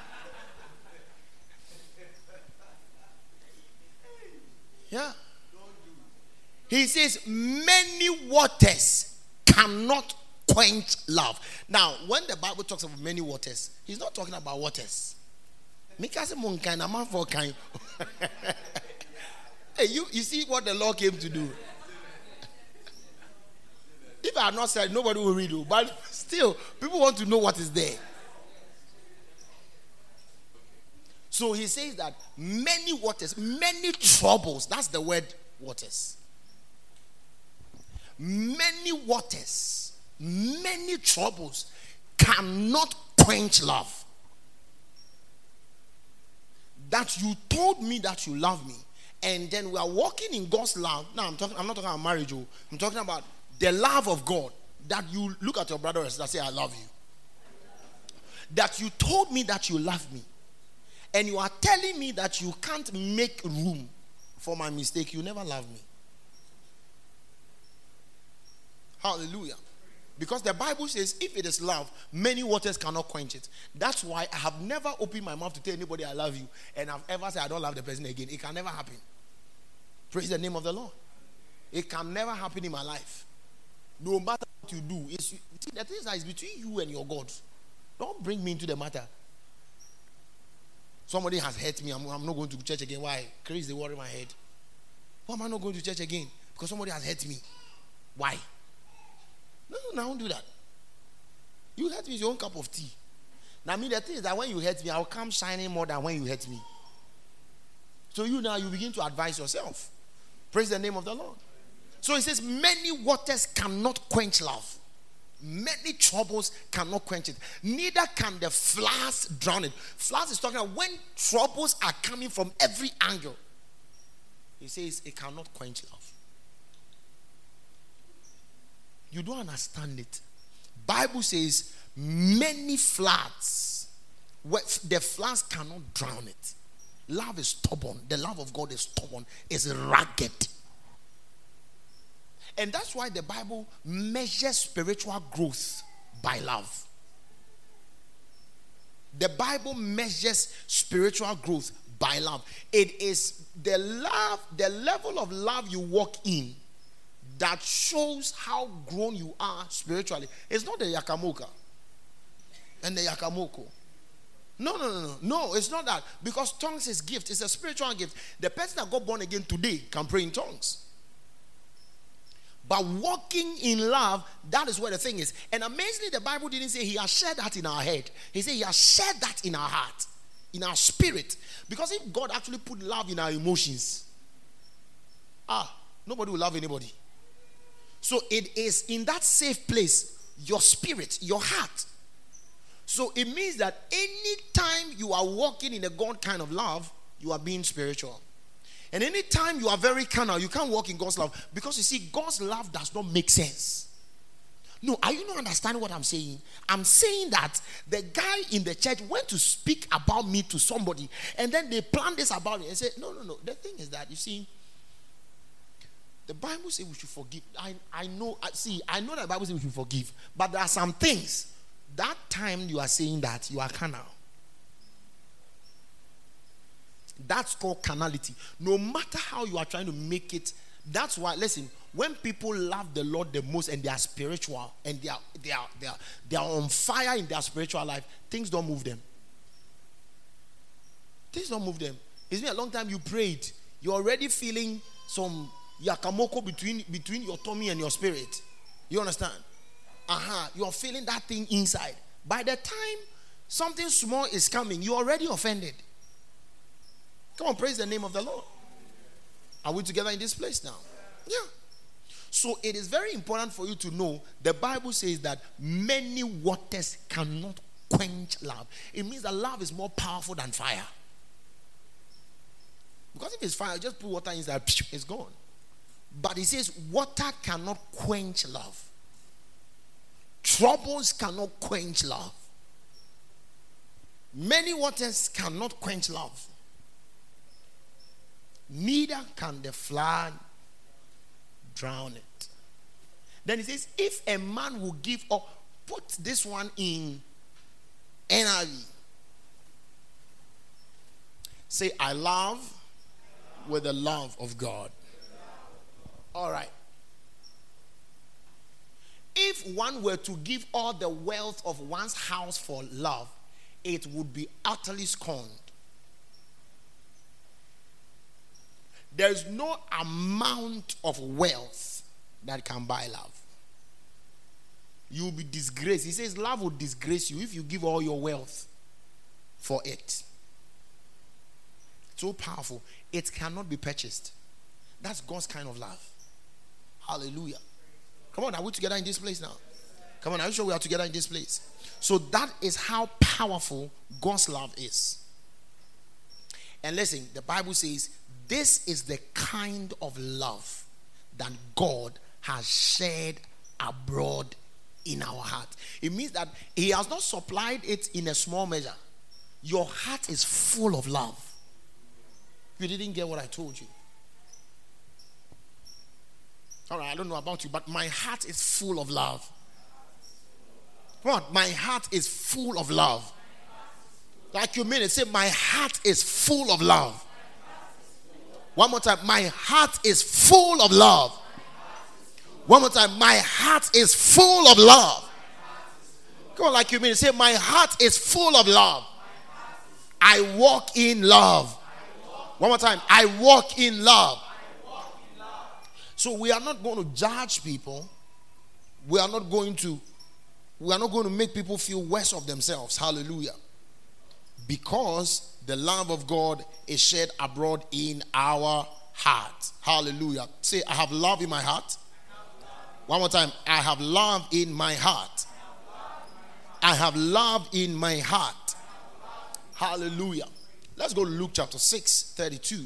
Yeah. He says, many waters cannot quench love. Now, when the Bible talks about many waters, he's not talking about waters. Hey, you, you see what the law came to do. If I had not said, nobody will read it. But still, people want to know what is there. So he says that many waters, many troubles, that's the word waters. Many waters, many troubles cannot quench love. That you told me that you love me, and then we are walking in God's love. Now I'm talking, I'm not talking about marriage. I'm talking about the love of God. That you look at your brother and say, I love you. That you told me that you love me, and you are telling me that you can't make room for my mistake. You never love me. Hallelujah. Because the Bible says, if it is love, many waters cannot quench it. That's why I have never opened my mouth to tell anybody I love you, and I've ever said I don't love the person again. It can never happen. Praise the name of the Lord. It can never happen in my life. No matter what you do, it's, see, the thing is that it's between you and your God. Don't bring me into the matter. Somebody has hurt me. I'm, I'm not going to church again. Why? Crazy, they worry my head. Why am I not going to church again? Because somebody has hurt me. Why? No, no, no, don't do that. You hurt me with your own cup of tea. Now, I mean, the thing is that when you hurt me, I'll come shining more than when you hurt me. So you now, you begin to advise yourself. Praise the name of the Lord. So he says, many waters cannot quench love. Many troubles cannot quench it. Neither can the floods drown it. Floods is talking about when troubles are coming from every angle. He says it cannot quench love. You don't understand it. Bible says many floods, the floods cannot drown it. Love is stubborn. The love of God is stubborn. It's rugged. And that's why the Bible measures spiritual growth by love. The Bible measures spiritual growth by love. It is the love, the level of love you walk in that shows how grown you are spiritually. It's not the Yakamoka and the Yakamoko. No, no, no, no. No, it's not that. Because tongues is gift. It's a spiritual gift. The person that got born again today can pray in tongues. But walking in love, that is where the thing is. And amazingly, the Bible didn't say he has shared that in our head. He said he has shared that in our heart, in our spirit. Because if God actually put love in our emotions, ah, nobody will love anybody. So it is in that safe place, your spirit, your heart. So it means that anytime you are walking in a God kind of love, you are being spiritual. And anytime you are very carnal, you can't walk in God's love. Because you see, God's love does not make sense. No, are you not understanding what I'm saying? I'm saying that the guy in the church went to speak about me to somebody, and then they planned this about me and said, no, no, no. The thing is that, you see, the Bible says we should forgive. I, I know, see, I know that the Bible says we should forgive, but there are some things, that time you are saying that, you are carnal. That's called carnality. No matter how you are trying to make it, that's why, listen, when people love the Lord the most and they are spiritual and they are they are they are they are on fire in their spiritual life, things don't move them. Things don't move them. It's been a long time you prayed. You're already feeling some yakamoko between between your tummy and your spirit. You understand? Uh-huh. You're feeling that thing inside. By the time something small is coming, you're already offended. Come on, praise the name of the Lord. Are we together in this place now? Yeah. So it is very important for you to know the Bible says that many waters cannot quench love. It means that love is more powerful than fire. Because if it's fire, just put water inside, it's gone. But it says water cannot quench love. Troubles cannot quench love. Many waters cannot quench love. Neither can the flood drown it. Then it says, if a man will give up, put this one in N I V. Say, I love with the love of God. All right. If one were to give all the wealth of one's house for love, it would be utterly scorned. There is no amount of wealth that can buy love. You will be disgraced. He says love will disgrace you if you give all your wealth for it. So powerful. It cannot be purchased. That's God's kind of love. Hallelujah. Come on, are we together in this place now? Come on, are you sure we are together in this place? So that is how powerful God's love is. And listen, the Bible says, this is the kind of love that God has shared abroad in our heart. It means that He has not supplied it in a small measure. Your heart is full of love. You didn't get what I told you. All right, I don't know about you, but my heart is full of love. What? My heart is full of love. Like you mean it. Say, my heart is full of love. One more time. My heart is full of love. One more time. My heart is full of love. Come on, like you mean it. Say, my heart is full of love. I walk in love. One more time. I walk in love. So we are not going to judge people. We are not going to we are not going to make people feel worse of themselves. Hallelujah. Because the love of God is shed abroad in our heart. Hallelujah. Say, I have love in my heart. One more time. I have love in my heart. I have love in my heart. Hallelujah. Let's go to Luke chapter six, thirty-two.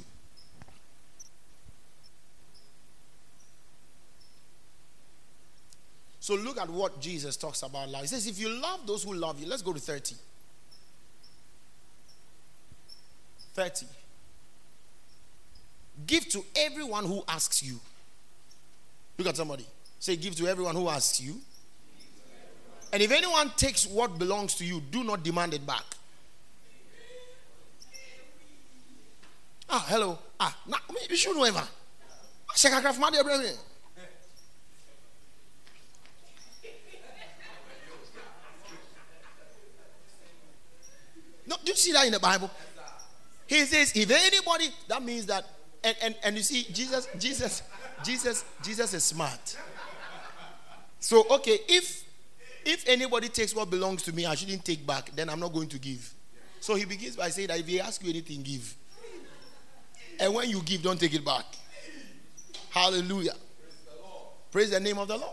So look at what Jesus talks about love. He says, if you love those who love you, let's go to thirty. thirty. Give to everyone who asks you. Look at somebody. Say, give to everyone who asks you. And if anyone takes what belongs to you, do not demand it back. Ah, hello. Ah, nah, you should know ever. No, do you see that in the Bible? He says, if anybody, that means that, and, and, and you see, Jesus, Jesus, Jesus, Jesus is smart. So, okay, if if anybody takes what belongs to me, I shouldn't take back, then I'm not going to give. So he begins by saying that if he asks you anything, give. And when you give, don't take it back. Hallelujah. Praise the name of the Lord.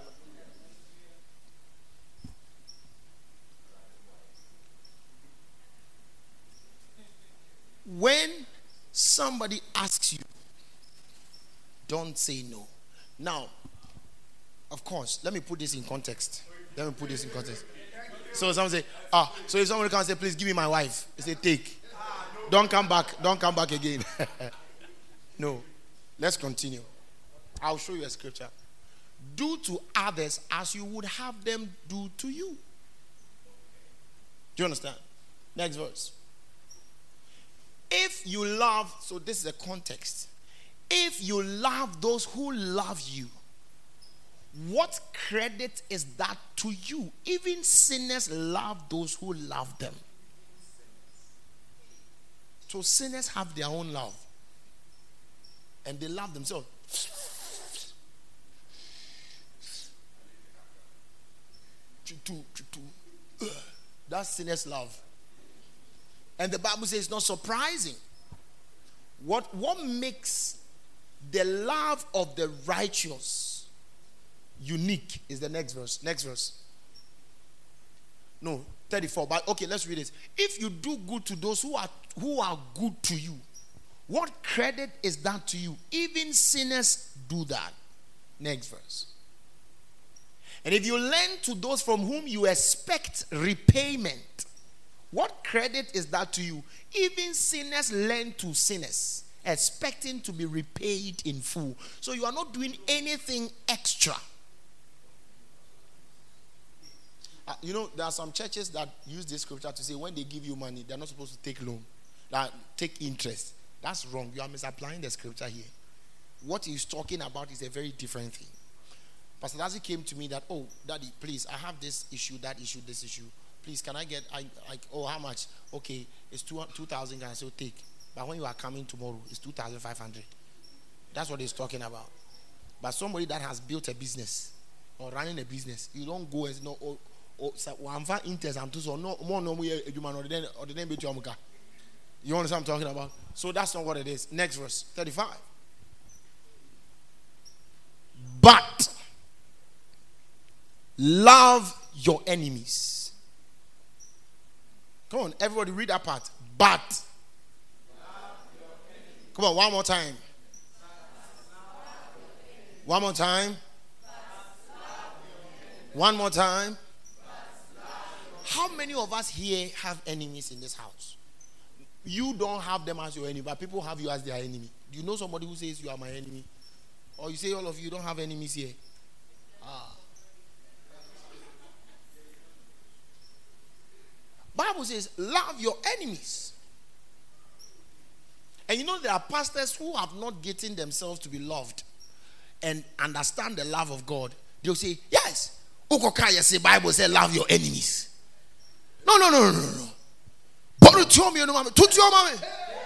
When somebody asks you, don't say no. Now, of course, let me put this in context. Let me put this in context. So someone say, ah, so if somebody comes and say, please give me my wife, you say, take. Don't come back. Don't come back again. No. Let's continue. I'll show you a scripture. Do to others as you would have them do to you. Do you understand? Next verse. If you love, so this is a context. If you love those who love you, what credit is that to you? Even sinners love those who love them. So sinners have their own love. And they love themselves. That's sinners' love. And the Bible says it's not surprising. What, what makes the love of the righteous unique is the next verse. Next verse. No, thirty-four. But okay, let's read it. If you do good to those who are who are good to you, what credit is that to you? Even sinners do that. Next verse. And if you lend to those from whom you expect repayment, what credit is that to you? Even sinners lend to sinners, expecting to be repaid in full. So you are not doing anything extra. Uh, you know, there are some churches that use this scripture to say when they give you money, they're not supposed to take loan, that take interest. That's wrong. You are misapplying the scripture here. What he's talking about is a very different thing. Pastor Dazi came to me that, oh, Daddy, please, I have this issue, that issue, this issue. Please, can I get, I, I oh, how much? Okay, it's two thousand. Can I say, take. But when you are coming tomorrow, it's two thousand five hundred. That's what he's talking about. But somebody that has built a business or running a business, you don't go and no, oh, oh, one for interest, I'm too so no more no more human or the or the name be Jomuka. You understand what I'm talking about? So that's not what it is. Next verse, thirty-five. But love your enemies. Come on, everybody read that part. But. Come on, one more time. One more time. One more time. How many of us here have enemies in this house? You don't have them as your enemy, but people have you as their enemy. Do you know somebody who says you are my enemy? Or you say all of you don't have enemies here? Ah. Bible says, love your enemies. And you know there are pastors who have not gotten themselves to be loved and understand the love of God. They'll say, yes, Ukokaya say Bible says love your enemies. No, no, no, no, no, no. But to me, no, to your mommy.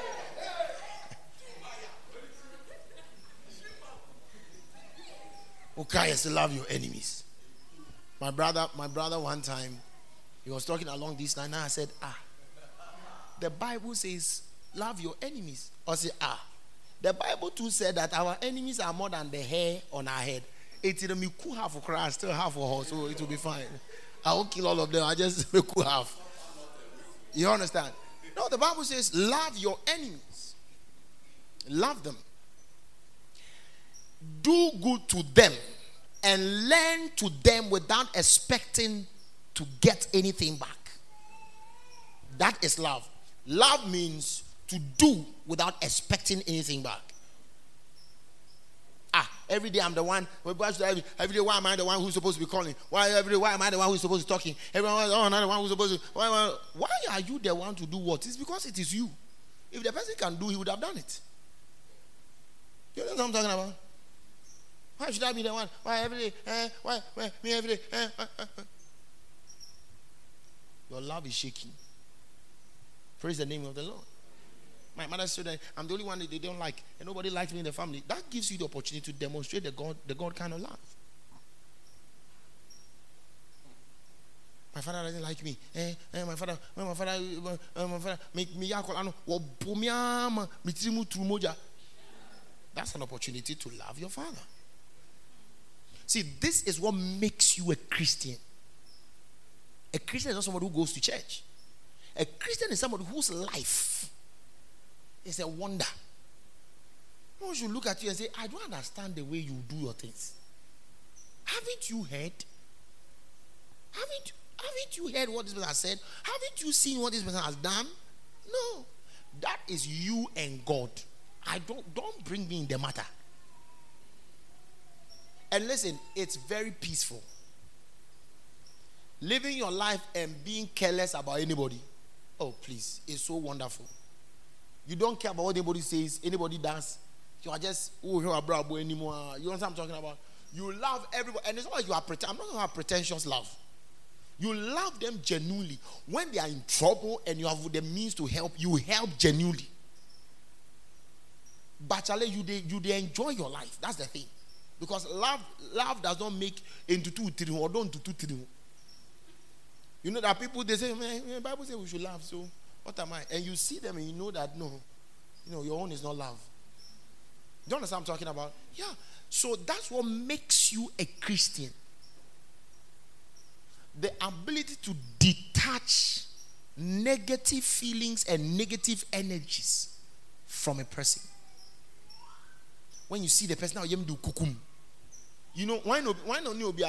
Ukaya say love your enemies. My brother, my brother one time, he was talking along this line, and I said, ah, the Bible says, love your enemies. Or say, ah, the Bible too said that our enemies are more than the hair on our head. It's me cool half of Christ, still half of her, so it will be fine. I won't kill all of them, I just make cool half. You understand? No, the Bible says, love your enemies. Love them. Do good to them and lend to them without expecting to get anything back. That is love. Love means to do without expecting anything back. Ah, every day I'm the one. Every, every day, why am I the one who's supposed to be calling? Why every day, why am I the one who's supposed to be talking? Everyone, oh, I'm the one who's supposed to. Why, why, why are you the one to do what? It's because it is you. If the person can do, he would have done it. You know what I'm talking about? Why should I be the one? Why every day? Eh, why, why me every day? Eh, eh, eh, eh. Your love is shaking. Praise the name of the Lord. My mother's children, I'm the only one that they don't like, and nobody likes me in the family. That gives you the opportunity to demonstrate the God, the God kind of love. My father doesn't like me. Eh, eh, my father, eh, my father, eh, my father, make me yakol ano. That's an opportunity to love your father. See, this is what makes you a Christian. A Christian is not somebody who goes to church. A Christian is somebody whose life is a wonder. No one should look at you and say, I don't understand the way you do your things. Haven't you heard? Haven't, haven't you heard what this person has said? Haven't you seen what this person has done? No. That is you and God. I don't don't bring me in the matter. And listen, it's very peaceful. Living your life and being careless about anybody. Oh, please. It's so wonderful. You don't care about what anybody says, anybody does. You are just, oh, you are bravo anymore. You know what I'm talking about? You love everybody. And it's not like you are pretend. I'm not going to have pretentious love. You love them genuinely. When they are in trouble and you have the means to help, you help genuinely. But you they, you they enjoy your life. That's the thing. Because love love does not make into two, three, or don't do two, three. You know that people, they say, man, the Bible says we should love, so what am I? And you see them and you know that, no, you know, your own is not love. Do you understand what I'm talking about? Yeah. So that's what makes you a Christian. The ability to detach negative feelings and negative energies from a person. When you see the person now, you do kukum. You know, why not? Why not? Why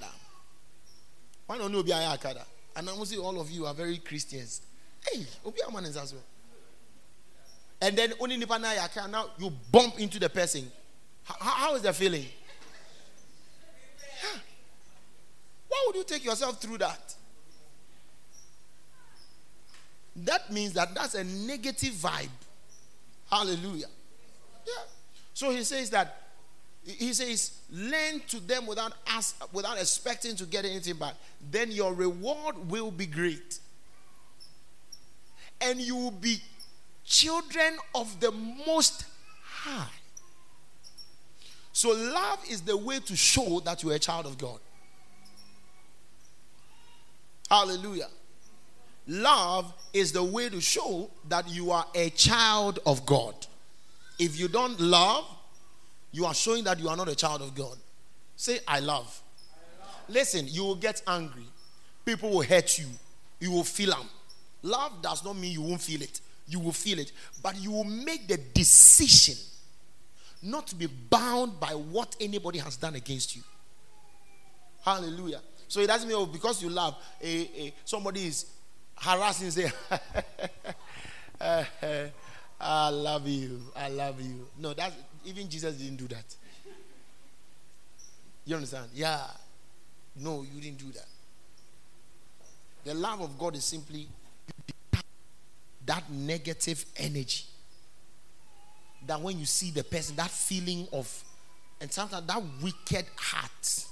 not? And I must say, all of you are very Christians. Hey, obi man is as well. And then only now you bump into the person. How, how is the feeling? Yeah. Why would you take yourself through that? That means that that's a negative vibe. Hallelujah. Yeah. So he says that, he says, lend to them without ask, without expecting to get anything back. Then your reward will be great. And you will be children of the Most High. So love is the way to show that you are a child of God. Hallelujah. Love is the way to show that you are a child of God. If you don't love, you are showing that you are not a child of God. Say, I love. I love. Listen, you will get angry. People will hurt you. You will feel them. Love does not mean you won't feel it. You will feel it. But you will make the decision not to be bound by what anybody has done against you. Hallelujah. So it doesn't mean, oh, because you love, eh, eh, somebody is harassing, say, I love you. I love you. No, that's even Jesus didn't do that. You understand? Yeah. No, you didn't do that. The love of God is simply that negative energy. That when you see the person, that feeling of, and sometimes that wicked heart.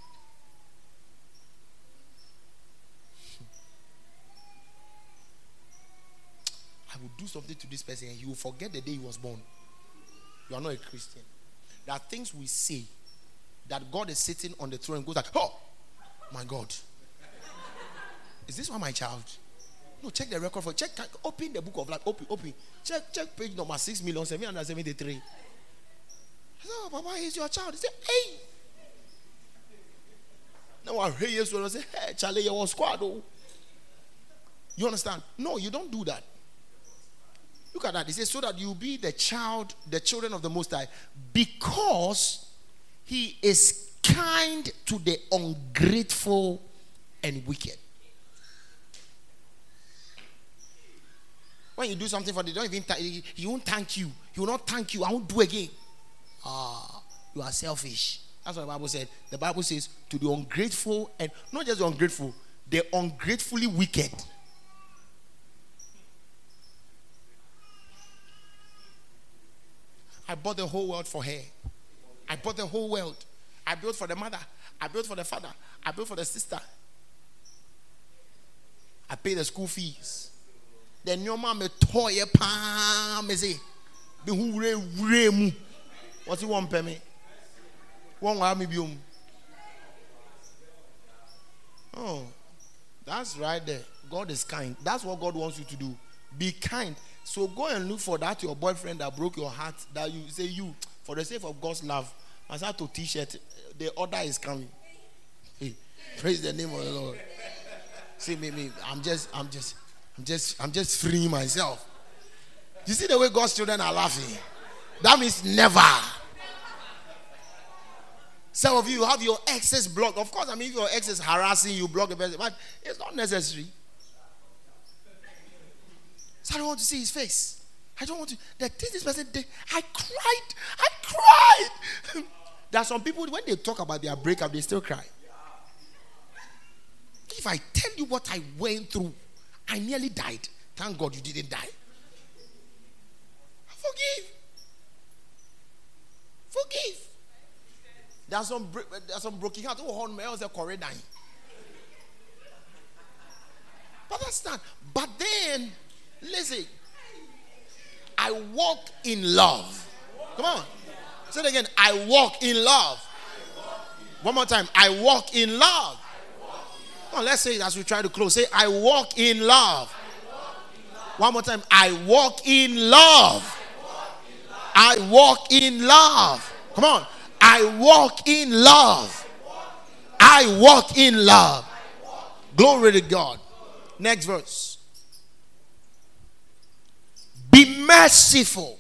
I will do something to this person and he will forget the day he was born. You are not a Christian. There are things we say that God is sitting on the throne and goes like, oh, my God. Is this one my child? No, check the record for, check, open the book of life, open, open. Check, check page number six million seven hundred seventy-three. I said, oh, Papa, he's your child. He said, hey. Now I hear you, so I say, hey, Charlie, you was squad. Oh. You understand? No, you don't do that. Look at that. It says, so that you be the child, the children of the Most High, because he is kind to the ungrateful and wicked. When you do something for them, don't even th- he, he won't thank you. He will not thank you. I won't do again. Ah, you are selfish. That's what the Bible said. The Bible says to the ungrateful, and not just the ungrateful, the ungratefully wicked. I bought the whole world for her. I bought the whole world. I built for the mother. I built for the father. I built for the sister. I paid the school fees. the nyoma me toye pa me say be hu re re mu. What you want, Pemi? One wa me biom. Oh, that's right there. God is kind. That's what God wants you to do. Be kind. So go and look for that your boyfriend that broke your heart. That you say you, for the sake of God's love, I start to T-shirt. The order is coming. Hey, praise the name of the Lord. See me, me. I'm just, I'm just, I'm just, I'm just freeing myself. You see the way God's children are laughing? That means never. Some of you have your exes blocked. Of course, I mean, if your ex is harassing you, block the person, but it's not necessary. So I don't want to see his face. I don't want to. The thing this person did, I cried. I cried. There are some people, when they talk about their breakup, they still cry. If I tell you what I went through, I nearly died. Thank God you didn't die. Forgive. Forgive. There's some there's some broken heart. Oh, on me, I was a corridor. But that's not. But then, listen. I walk in love. Come on. Say it again. I walk in love. One more time. I walk in love. Come on, let's say it as we try to close. Say, I walk in love. One more time. I walk in love. I walk in love. Come on. I walk in love. I walk in love. Glory to God. Next verse. Be merciful,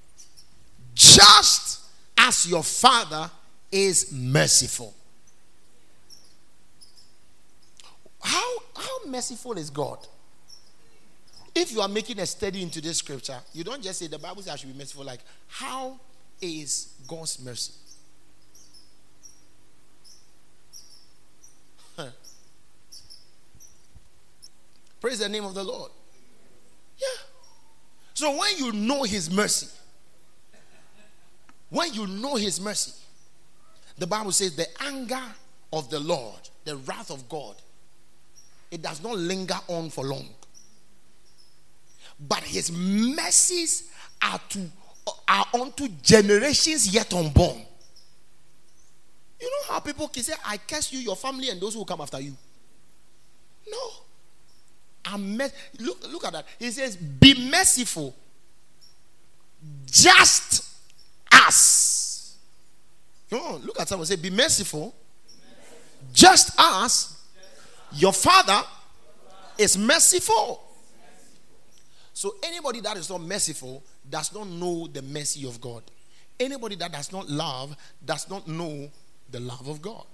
just as your Father is merciful. How, how merciful is God? If you are making a study into this scripture, you don't just say the Bible says I should be merciful. Like, how is God's mercy? Huh. Praise the name of the Lord. Yeah. So when you know his mercy, when you know his mercy, the Bible says the anger of the Lord, the wrath of God, it does not linger on for long. But his mercies are to are unto generations yet unborn. You know how people can say, I curse you, your family, and those who come after you. No. I'm mer- look, look at that. He says, be merciful, just as. Come on, look at someone. Say, be merciful, just as your Father is merciful. So anybody that is not merciful does not know the mercy of God. Anybody that does not love does not know the love of God.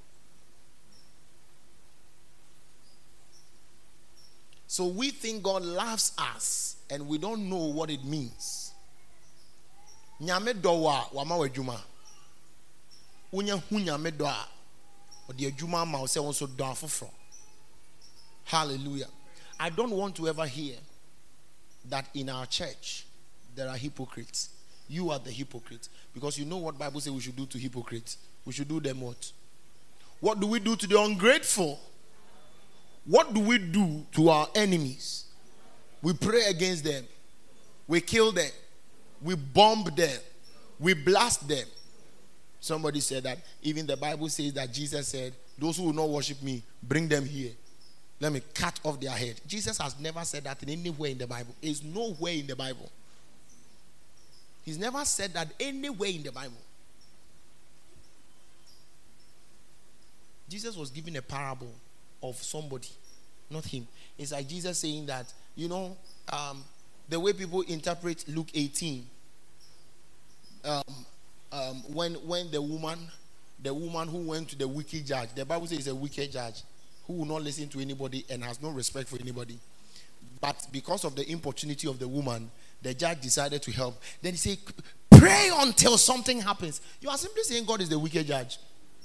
So we think God loves us and we don't know what it means. Nyame dowa wama wajuma. Unya hu nyame doa. Odi adwuma ma se won so do afofro. Hallelujah. I don't want to ever hear that in our church there are hypocrites. You are the hypocrite. Because you know what Bible says we should do to hypocrites. We should do them what? What do we do to the ungrateful? What do we do to our enemies? We pray against them. We kill them. We bomb them. We blast them. Somebody said that even the Bible says that Jesus said, those who will not worship me, bring them here. Let me cut off their head. Jesus has never said that in anywhere in the Bible. It's nowhere in the Bible. He's never said that anywhere in the Bible. Jesus was giving a parable of somebody, not him. It's like Jesus saying that, you know, um, the way people interpret Luke eighteen, um, um, when when the woman, the woman who went to the wicked judge, the Bible says he's a wicked judge who will not listen to anybody and has no respect for anybody. But because of the importunity of the woman, the judge decided to help. Then he said, pray until something happens. You are simply saying God is the wicked judge.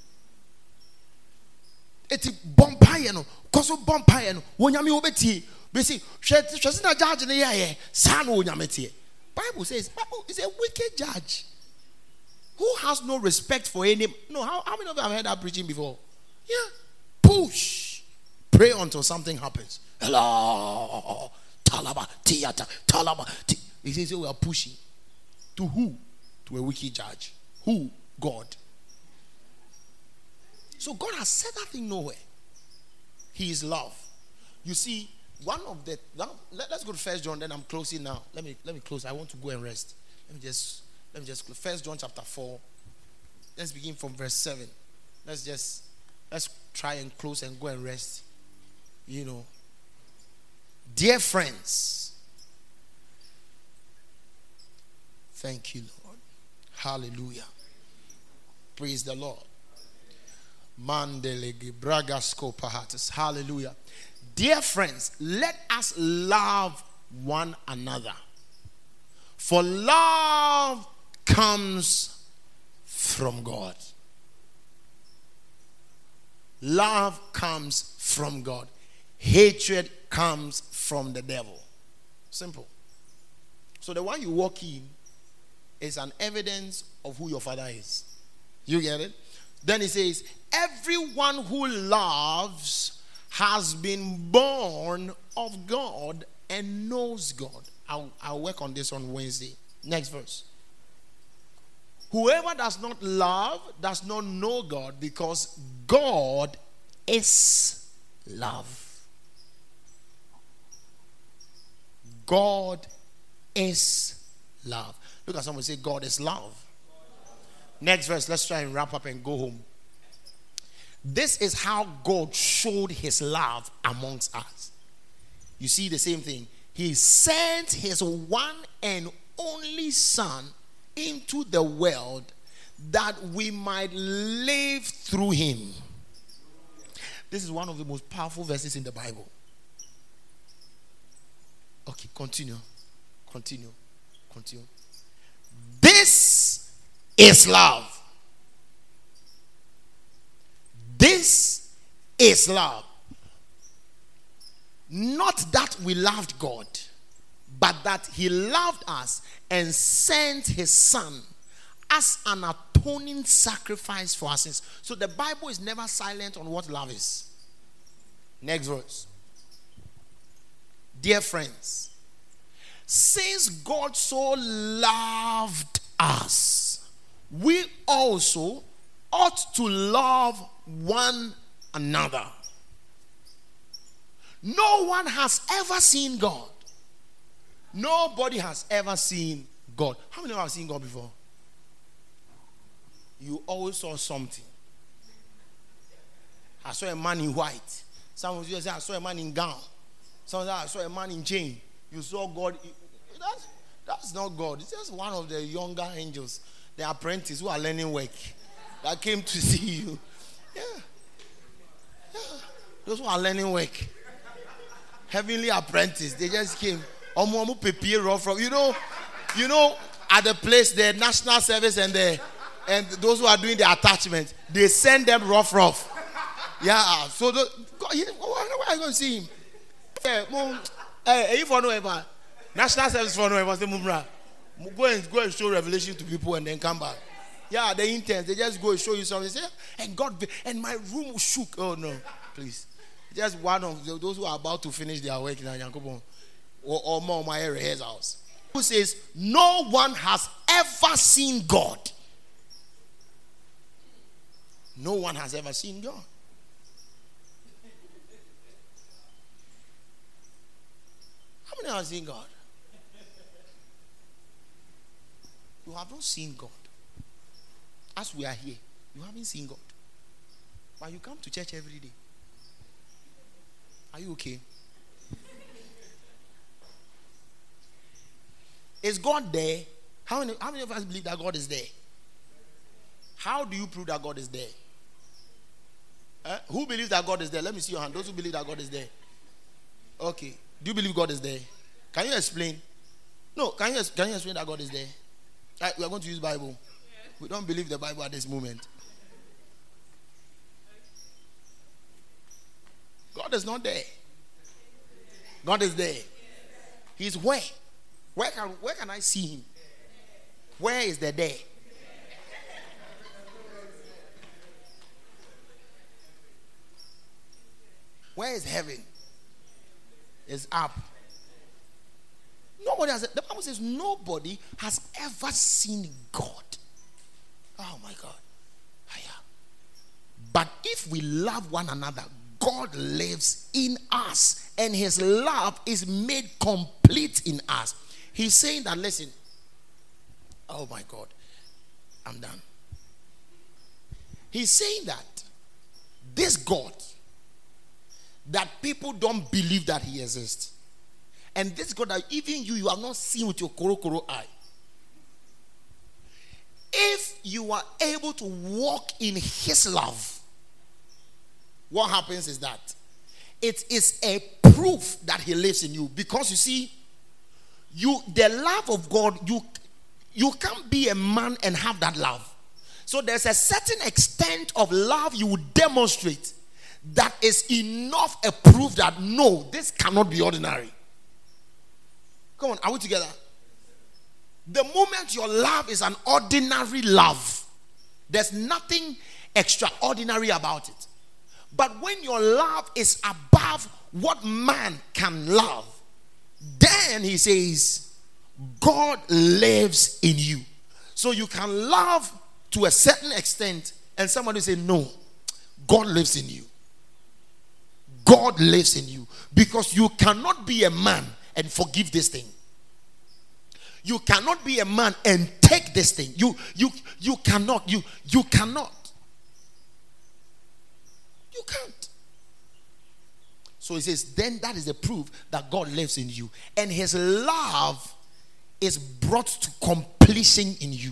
Eti bompaye no koso bompaye no wonyame obeti be see hwese na judge ne ye sa no wonyame tie. Bible says Bible is a wicked judge who has no respect for any. No, how, how many of you have heard that preaching before? Yeah. Push. Pray until something happens. Hello. talaba, theater, talaba. T- he says we are pushing. To who? To a wicked judge. Who? God. So God has said that thing nowhere. He is love. You see, one of the now, let, let's go to First John. Then I'm closing now. Let me let me close. I want to go and rest. Let me just let me just close. First John chapter four. Let's begin from verse seven. Let's just let's try and close and go and rest. You know, dear friends. Thank you, Lord. Hallelujah. Praise the Lord. Mandelege bragasko pahatis. Hallelujah. Dear friends, let us love one another. For love comes from God. Love comes from God. Hatred comes from the devil. Simple. So the one you walk in is an evidence of who your father is. You get it? Then he says, everyone who loves has been born of God and knows God. I'll, I'll work on this on Wednesday. Next verse. Whoever does not love does not know God, because God is love. God is love. Look at someone say, God is love. Next verse, let's try and wrap up and go home. This is how God showed his love amongst us. You see the same thing. He sent his one and only Son into the world that we might live through him. This is one of the most powerful verses in the Bible. Okay, continue. Continue. Continue. This is love. This is love. Not that we loved God, but that he loved us and sent his Son as an atoning sacrifice for our sins. So the Bible is never silent on what love is. Next verse. Dear friends, since God so loved us, we also ought to love one another. No one has ever seen God. Nobody has ever seen God. How many of you have seen God before? You always saw something. I saw a man in white. Some of you say I saw a man in gown. Some of you say I saw a man in chain. You saw God. That's, that's not God. It's just one of the younger angels, the apprentices who are learning work, that came to see you. Yeah. Yeah. Those who are learning work. Heavenly apprentice. They just came. You know, you know, at the place, the national service and the and those who are doing the attachment, they send them rough rough. Yeah. So the, where are you going to see him? Hey, if I know ever, national service for no ever, go and go and show revelation to people and then come back. Yeah, they intend. They just go and show you something. They say, and God, and my room shook. Oh no, please. Just one of those who are about to finish their work in Yankobo or, or more my house. Who says, no one has ever seen God. No one has ever seen God. How many have seen God? You have not seen God. As we are here, you haven't seen God. But you come to church every day. Are you okay? Is God there? How many, how many of us believe that God is there? How do you prove that God is there? Eh? Who believes that God is there? Let me see your hand. Those who believe that God is there. Okay. Do you believe God is there? Can you explain? No, can you, can you explain that God is there? Right, we are going to use Bible. We don't believe the Bible at this moment. God is not there. God is there. He's where? Where can, where can I see him? Where is the there? Where is heaven? It's up. Nobody has. The Bible says nobody has ever seen God. Oh my God. But if we love one another, God lives in us, and his love is made complete in us. He's saying that, listen, oh my God, I'm done. He's saying that this God, that people don't believe that he exists, and this God that even you, you have not seen with your koro koro eye, if you are able to walk in his love, what happens is that it is a proof that he lives in you. Because you see, you the love of God, you you can't be a man and have that love. So there's a certain extent of love you would demonstrate that is enough a proof that no, this cannot be ordinary. Come on, are we together? The moment your love is an ordinary love, there's nothing extraordinary about it. But when your love is above what man can love, then he says, God lives in you. So you can love to a certain extent, and somebody say, no, God lives in you. God lives in you. Because you cannot be a man and forgive this thing. You cannot be a man and take this thing. You you you cannot. You you cannot. You can't. So he says, then that is the proof that God lives in you. And his love is brought to completion in you.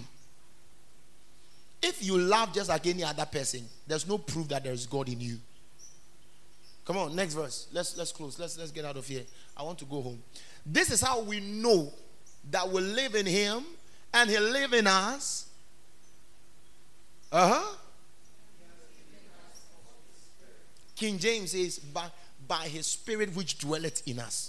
If you love just like any other person, there's no proof that there is God in you. Come on, next verse. Let's let's close. Let's let's get out of here. I want to go home. This is how we know that we live in him and he live in us. Uh-huh. King James says, by, by his spirit which dwelleth in us.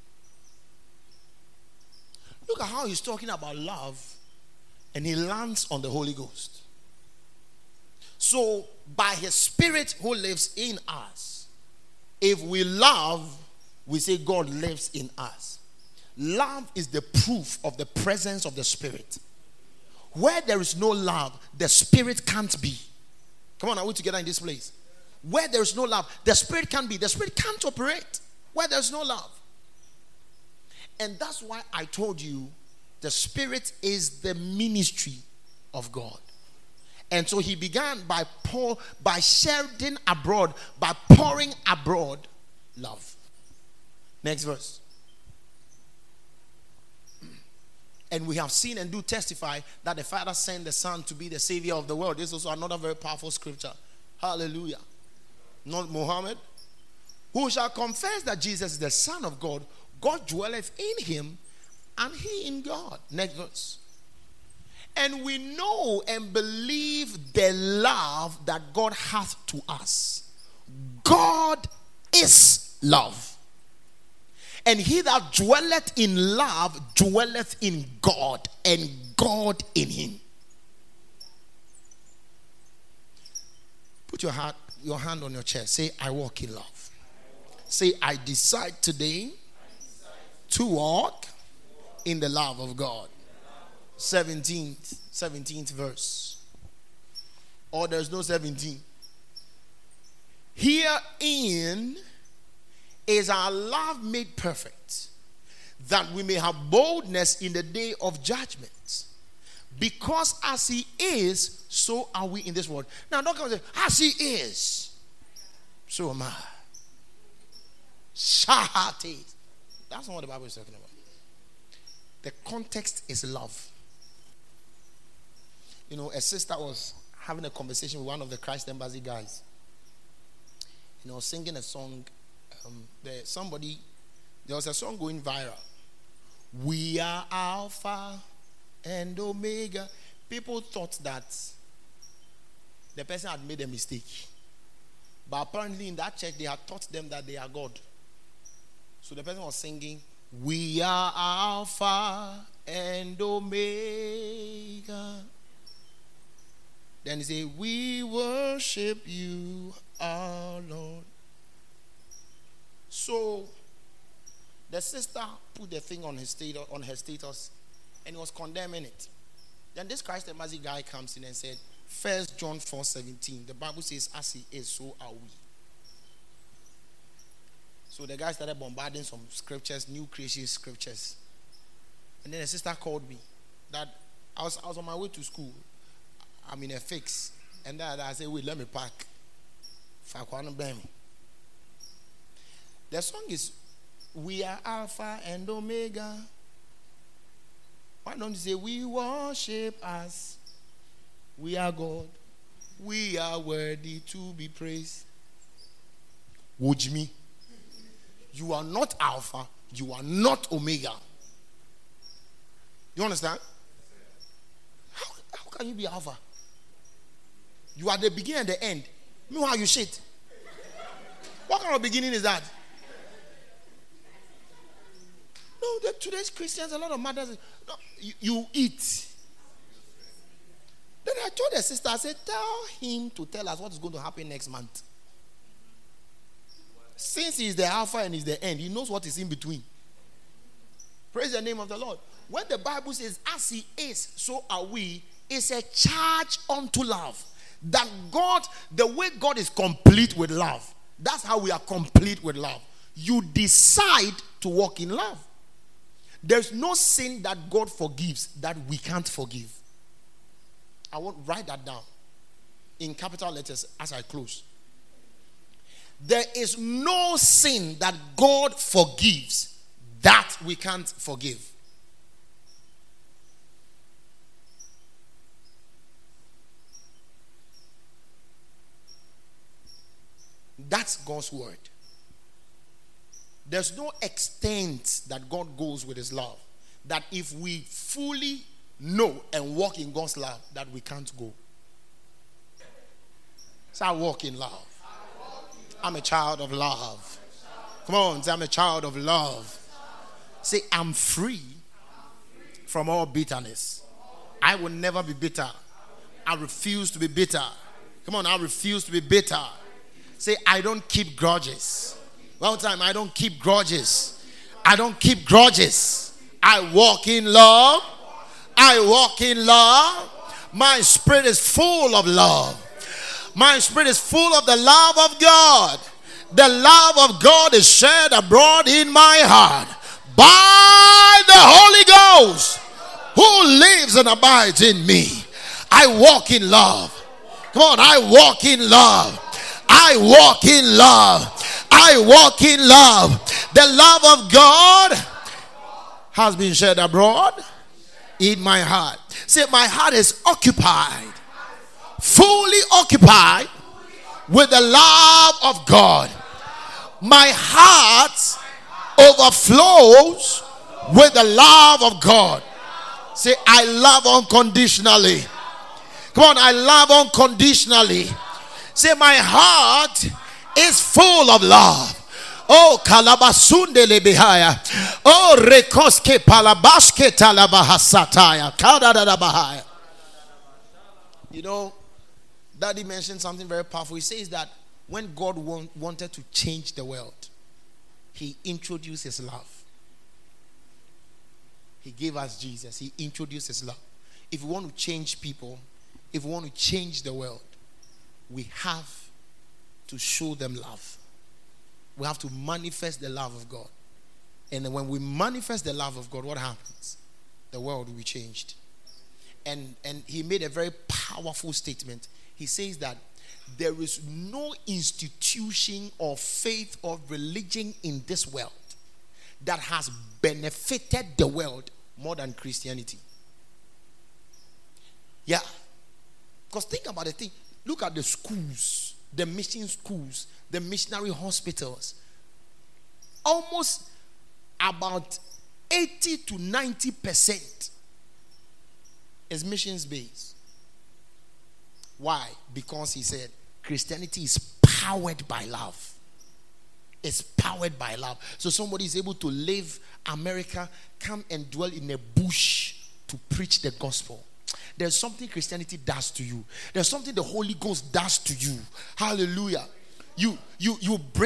Look at how he's talking about love, and he lands on the Holy Ghost. So, by his spirit who lives in us, if we love, we say God lives in us. Love is the proof of the presence of the Spirit. Where there is no love, the Spirit can't be. Come on, are we together in this place? Where there is no love, the Spirit can't be. The Spirit can't operate where there is no love. And that's why I told you the Spirit is the ministry of God. And so he began by pour, by shedding abroad, by pouring abroad love. Next verse. And we have seen and do testify that the Father sent the Son to be the Savior of the world. This is also another very powerful scripture. Hallelujah. Not Muhammad. Who shall confess that Jesus is the Son of God, God dwelleth in him, and he in God. Next verse. And we know and believe the love that God hath to us. God is love. And he that dwelleth in love dwelleth in God, and God in him. Put your hand, your hand on your chest. Say, I walk in love. Say, I decide today to walk in the love of God. seventeenth, seventeenth verse. Or there's no seventeen. Herein is our love made perfect, that we may have boldness in the day of judgment. Because as he is, so are we in this world. Now don't come and say, as he is, so am I. Shahati. That's not what the Bible is talking about. The context is love. You know, a sister was having a conversation with one of the Christ Embassy guys. You know, singing a song. Um, there, somebody, there was a song going viral. We are Alpha and Omega. People thought that the person had made a mistake. But apparently in that church, they had taught them that they are God. So the person was singing, we are Alpha and Omega. Then he said, we worship you, our Lord. So, The sister put the thing on his status, on her status, and was condemning it. Then this Christ Embassy guy comes in and said, First John four seventeen, the Bible says, as he is, so are we. So the guy started bombarding some scriptures, new creation scriptures. And then the sister called me that I was, I was on my way to school. I'm in a fix. And then I said, wait, let me park. The song is, we are Alpha and Omega. Why don't you say, we worship us? We are God. We are worthy to be praised. Watch me. You are not Alpha. You are not Omega. You understand? How, how can you be Alpha? You are the beginning and the end. Meanwhile, you shit. What kind of beginning is that? No, the, today's Christians, a lot of mothers, no, you, you eat. Then I told the sister, I said, tell him to tell us what is going to happen next month. Since he is the Alpha and is the end, he knows what is in between. Praise the name of the Lord. When the Bible says, as he is, so are we, it's a charge unto love. That God, the way God is complete with love, that's how we are complete with love. You decide to walk in love. There's no sin that God forgives that we can't forgive. I want to write that down in capital letters as I close. There is no sin that God forgives that we can't forgive. That's God's word. There's no extent that God goes with his love that if we fully know and walk in God's love that we can't go. So I walk in love. I'm a child of love. Come on, say I'm a child of love. Say I'm free from all bitterness. I will never be bitter. I refuse to be bitter. Come on, I refuse to be bitter. Say I don't keep grudges. One time, I don't keep grudges. I don't keep grudges. I walk in love. I walk in love. My spirit is full of love. My spirit is full of the love of God. The love of God is shed abroad in my heart by the Holy Ghost who lives and abides in me. I walk in love. Come on, I walk in love. I walk in love. I walk in love. The love of God has been shed abroad in my heart. Say, my heart is occupied, fully occupied with the love of God. My heart overflows with the love of God. Say, I love unconditionally. Come on, I love unconditionally. Say, my heart is full of love. Oh, kalabasunde lebihaya. Oh, rekoske palabashke talabahasataya. Kadadadabahaya. You know, Daddy mentioned something very powerful. He says that when God want, wanted to change the world, he introduced his love. He gave us Jesus. He introduced his love. If we want to change people, if we want to change the world, we have to show them love. We have to manifest the love of God. And when we manifest the love of God, what happens? The world will be changed. And, and he made a very powerful statement. He says that there is no institution or faith or religion in this world that has benefited the world more than Christianity. Yeah. Because think about the thing. Look at the schools, the mission schools, the missionary hospitals. Almost about eighty to ninety percent is missions based. Why? Because he said Christianity is powered by love. It's powered by love. So somebody is able to leave America, come and dwell in a bush to preach the gospel. There's something Christianity does to you. There's something the Holy Ghost does to you. Hallelujah. You, you, you bring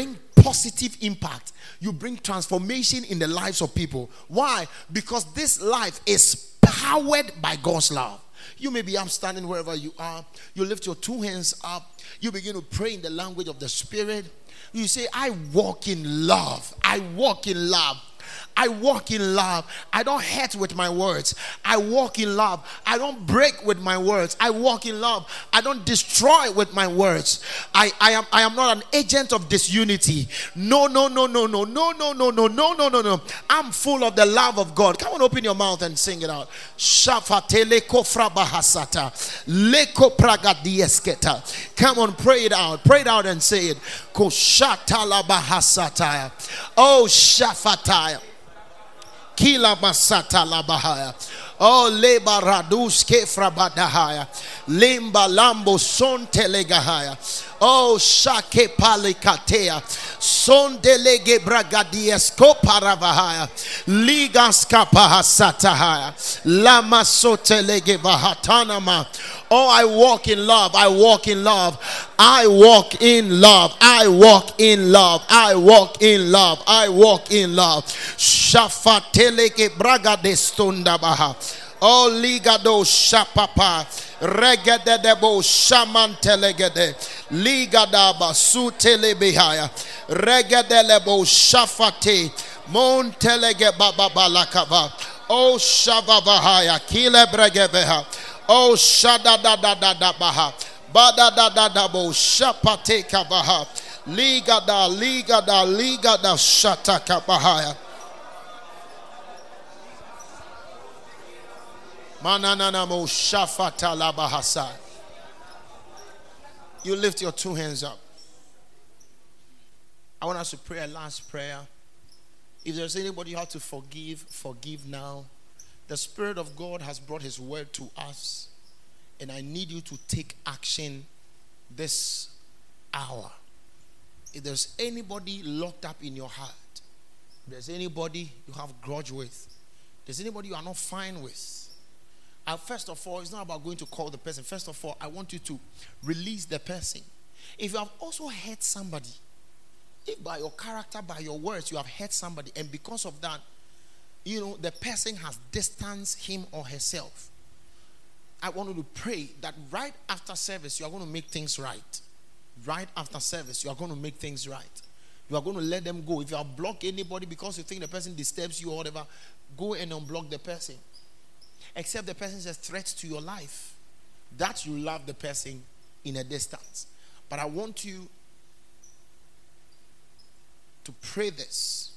positive impact. You bring transformation in the lives of people. Why? Because this life is powered by God's love. You may be up standing wherever you are. You lift your two hands up. You begin to pray in the language of the Spirit. You say, I walk in love. I walk in love. I walk in love. I don't hurt with my words. I walk in love. I don't break with my words. I walk in love. I don't destroy with my words. I, I am I am not an agent of disunity. No, no, no, no, no, no, no, no, no, no, no, no, no. I'm full of the love of God. Come on, open your mouth and sing it out. Shafatele kofra bahasata. Leko pragadiesketa. Come on, pray it out. Pray it out and say it. Koshatala bahasata. Oh, shafataya. Kila masata la bahaya. Oh, leba radus kefra badahaya. Limba lambo son telegahaya. Oh, shake palikatea. Son delege bragadies koparavahaya. Ligas kapahasatahaya. Lama sotelege bahatanama. Oh, I walk in love. I walk in love. I walk in love. I walk in love. I walk in love. I walk in love. Shafateleke braga de stunda baha. Oh, ligado shapapa. Regede debo shamantelegede. Ligadaba sutelebehaya. Regede lebo shafate. Montelege bababalakava. Oh, shavavahaya. Kilebregebeha. Oh, shada da da da da baha, bada da da da bo shapate kabaha, liga da liga da liga da shata kabahaya. Manana mo shafata la bahasa. You lift your two hands up. I want us to pray a last prayer. If there's anybody you have to forgive, forgive now. The Spirit of God has brought His word to us, and I need you to take action this hour. If there's anybody locked up in your heart, if there's anybody you have grudge with, if there's anybody you are not fine with, uh, first of all, it's not about going to call the person. First of all, I want you to release the person. If you have also hurt somebody, if by your character, by your words, you have hurt somebody, and because of that, you know, the person has distanced him or herself, I want you to pray that right after service, you are going to make things right. Right after service, you are going to make things right. You are going to let them go. If you have blocked anybody because you think the person disturbs you or whatever, go and unblock the person. Except the person is a threat to your life. That you love the person in a distance. But I want you to pray this.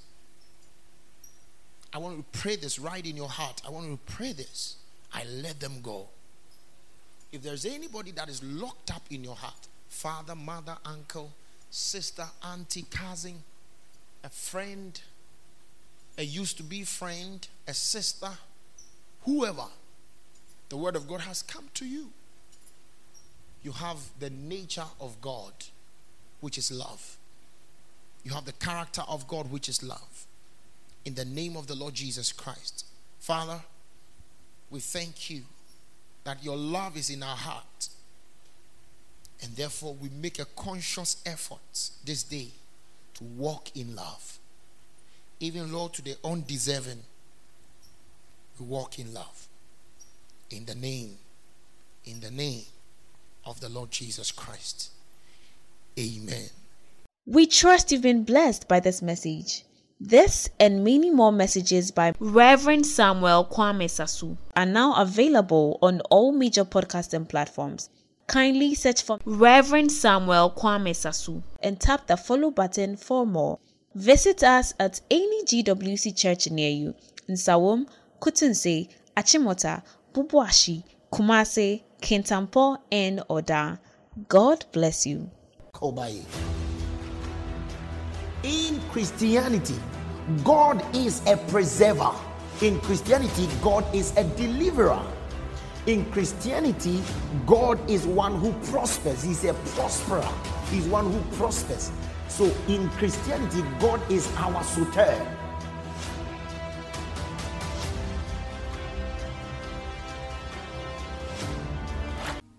I want you to pray this right in your heart. I want you to pray this. I let them go. If there's anybody that is locked up in your heart, father, mother, uncle, sister, auntie, cousin, a friend, a used to be friend, a sister, whoever, the word of God has come to you. You have the nature of God, which is love. You have the character of God, which is love. In the name of the Lord Jesus Christ. Father, we thank you that your love is in our heart. And therefore we make a conscious effort this day to walk in love. Even, Lord, to the undeserving, we walk in love. In the name, in the name of the Lord Jesus Christ. Amen. We trust you've been blessed by this message. This and many more messages by Reverend Samuel Kwame Sasu are now available on all major podcasting platforms. Kindly search for Reverend Samuel Kwame Sasu and tap the follow button for more. Visit us at any G W C church near you in Sawum, Kutunse, Achimota, Bubuashi, Kumase, Kintampo, and Oda. God bless you. Kobai. In Christianity, God is a preserver. In Christianity, God is a deliverer. In Christianity, God is one who prospers. He's a prosperer. He's one who prospers. So in Christianity, God is our soter.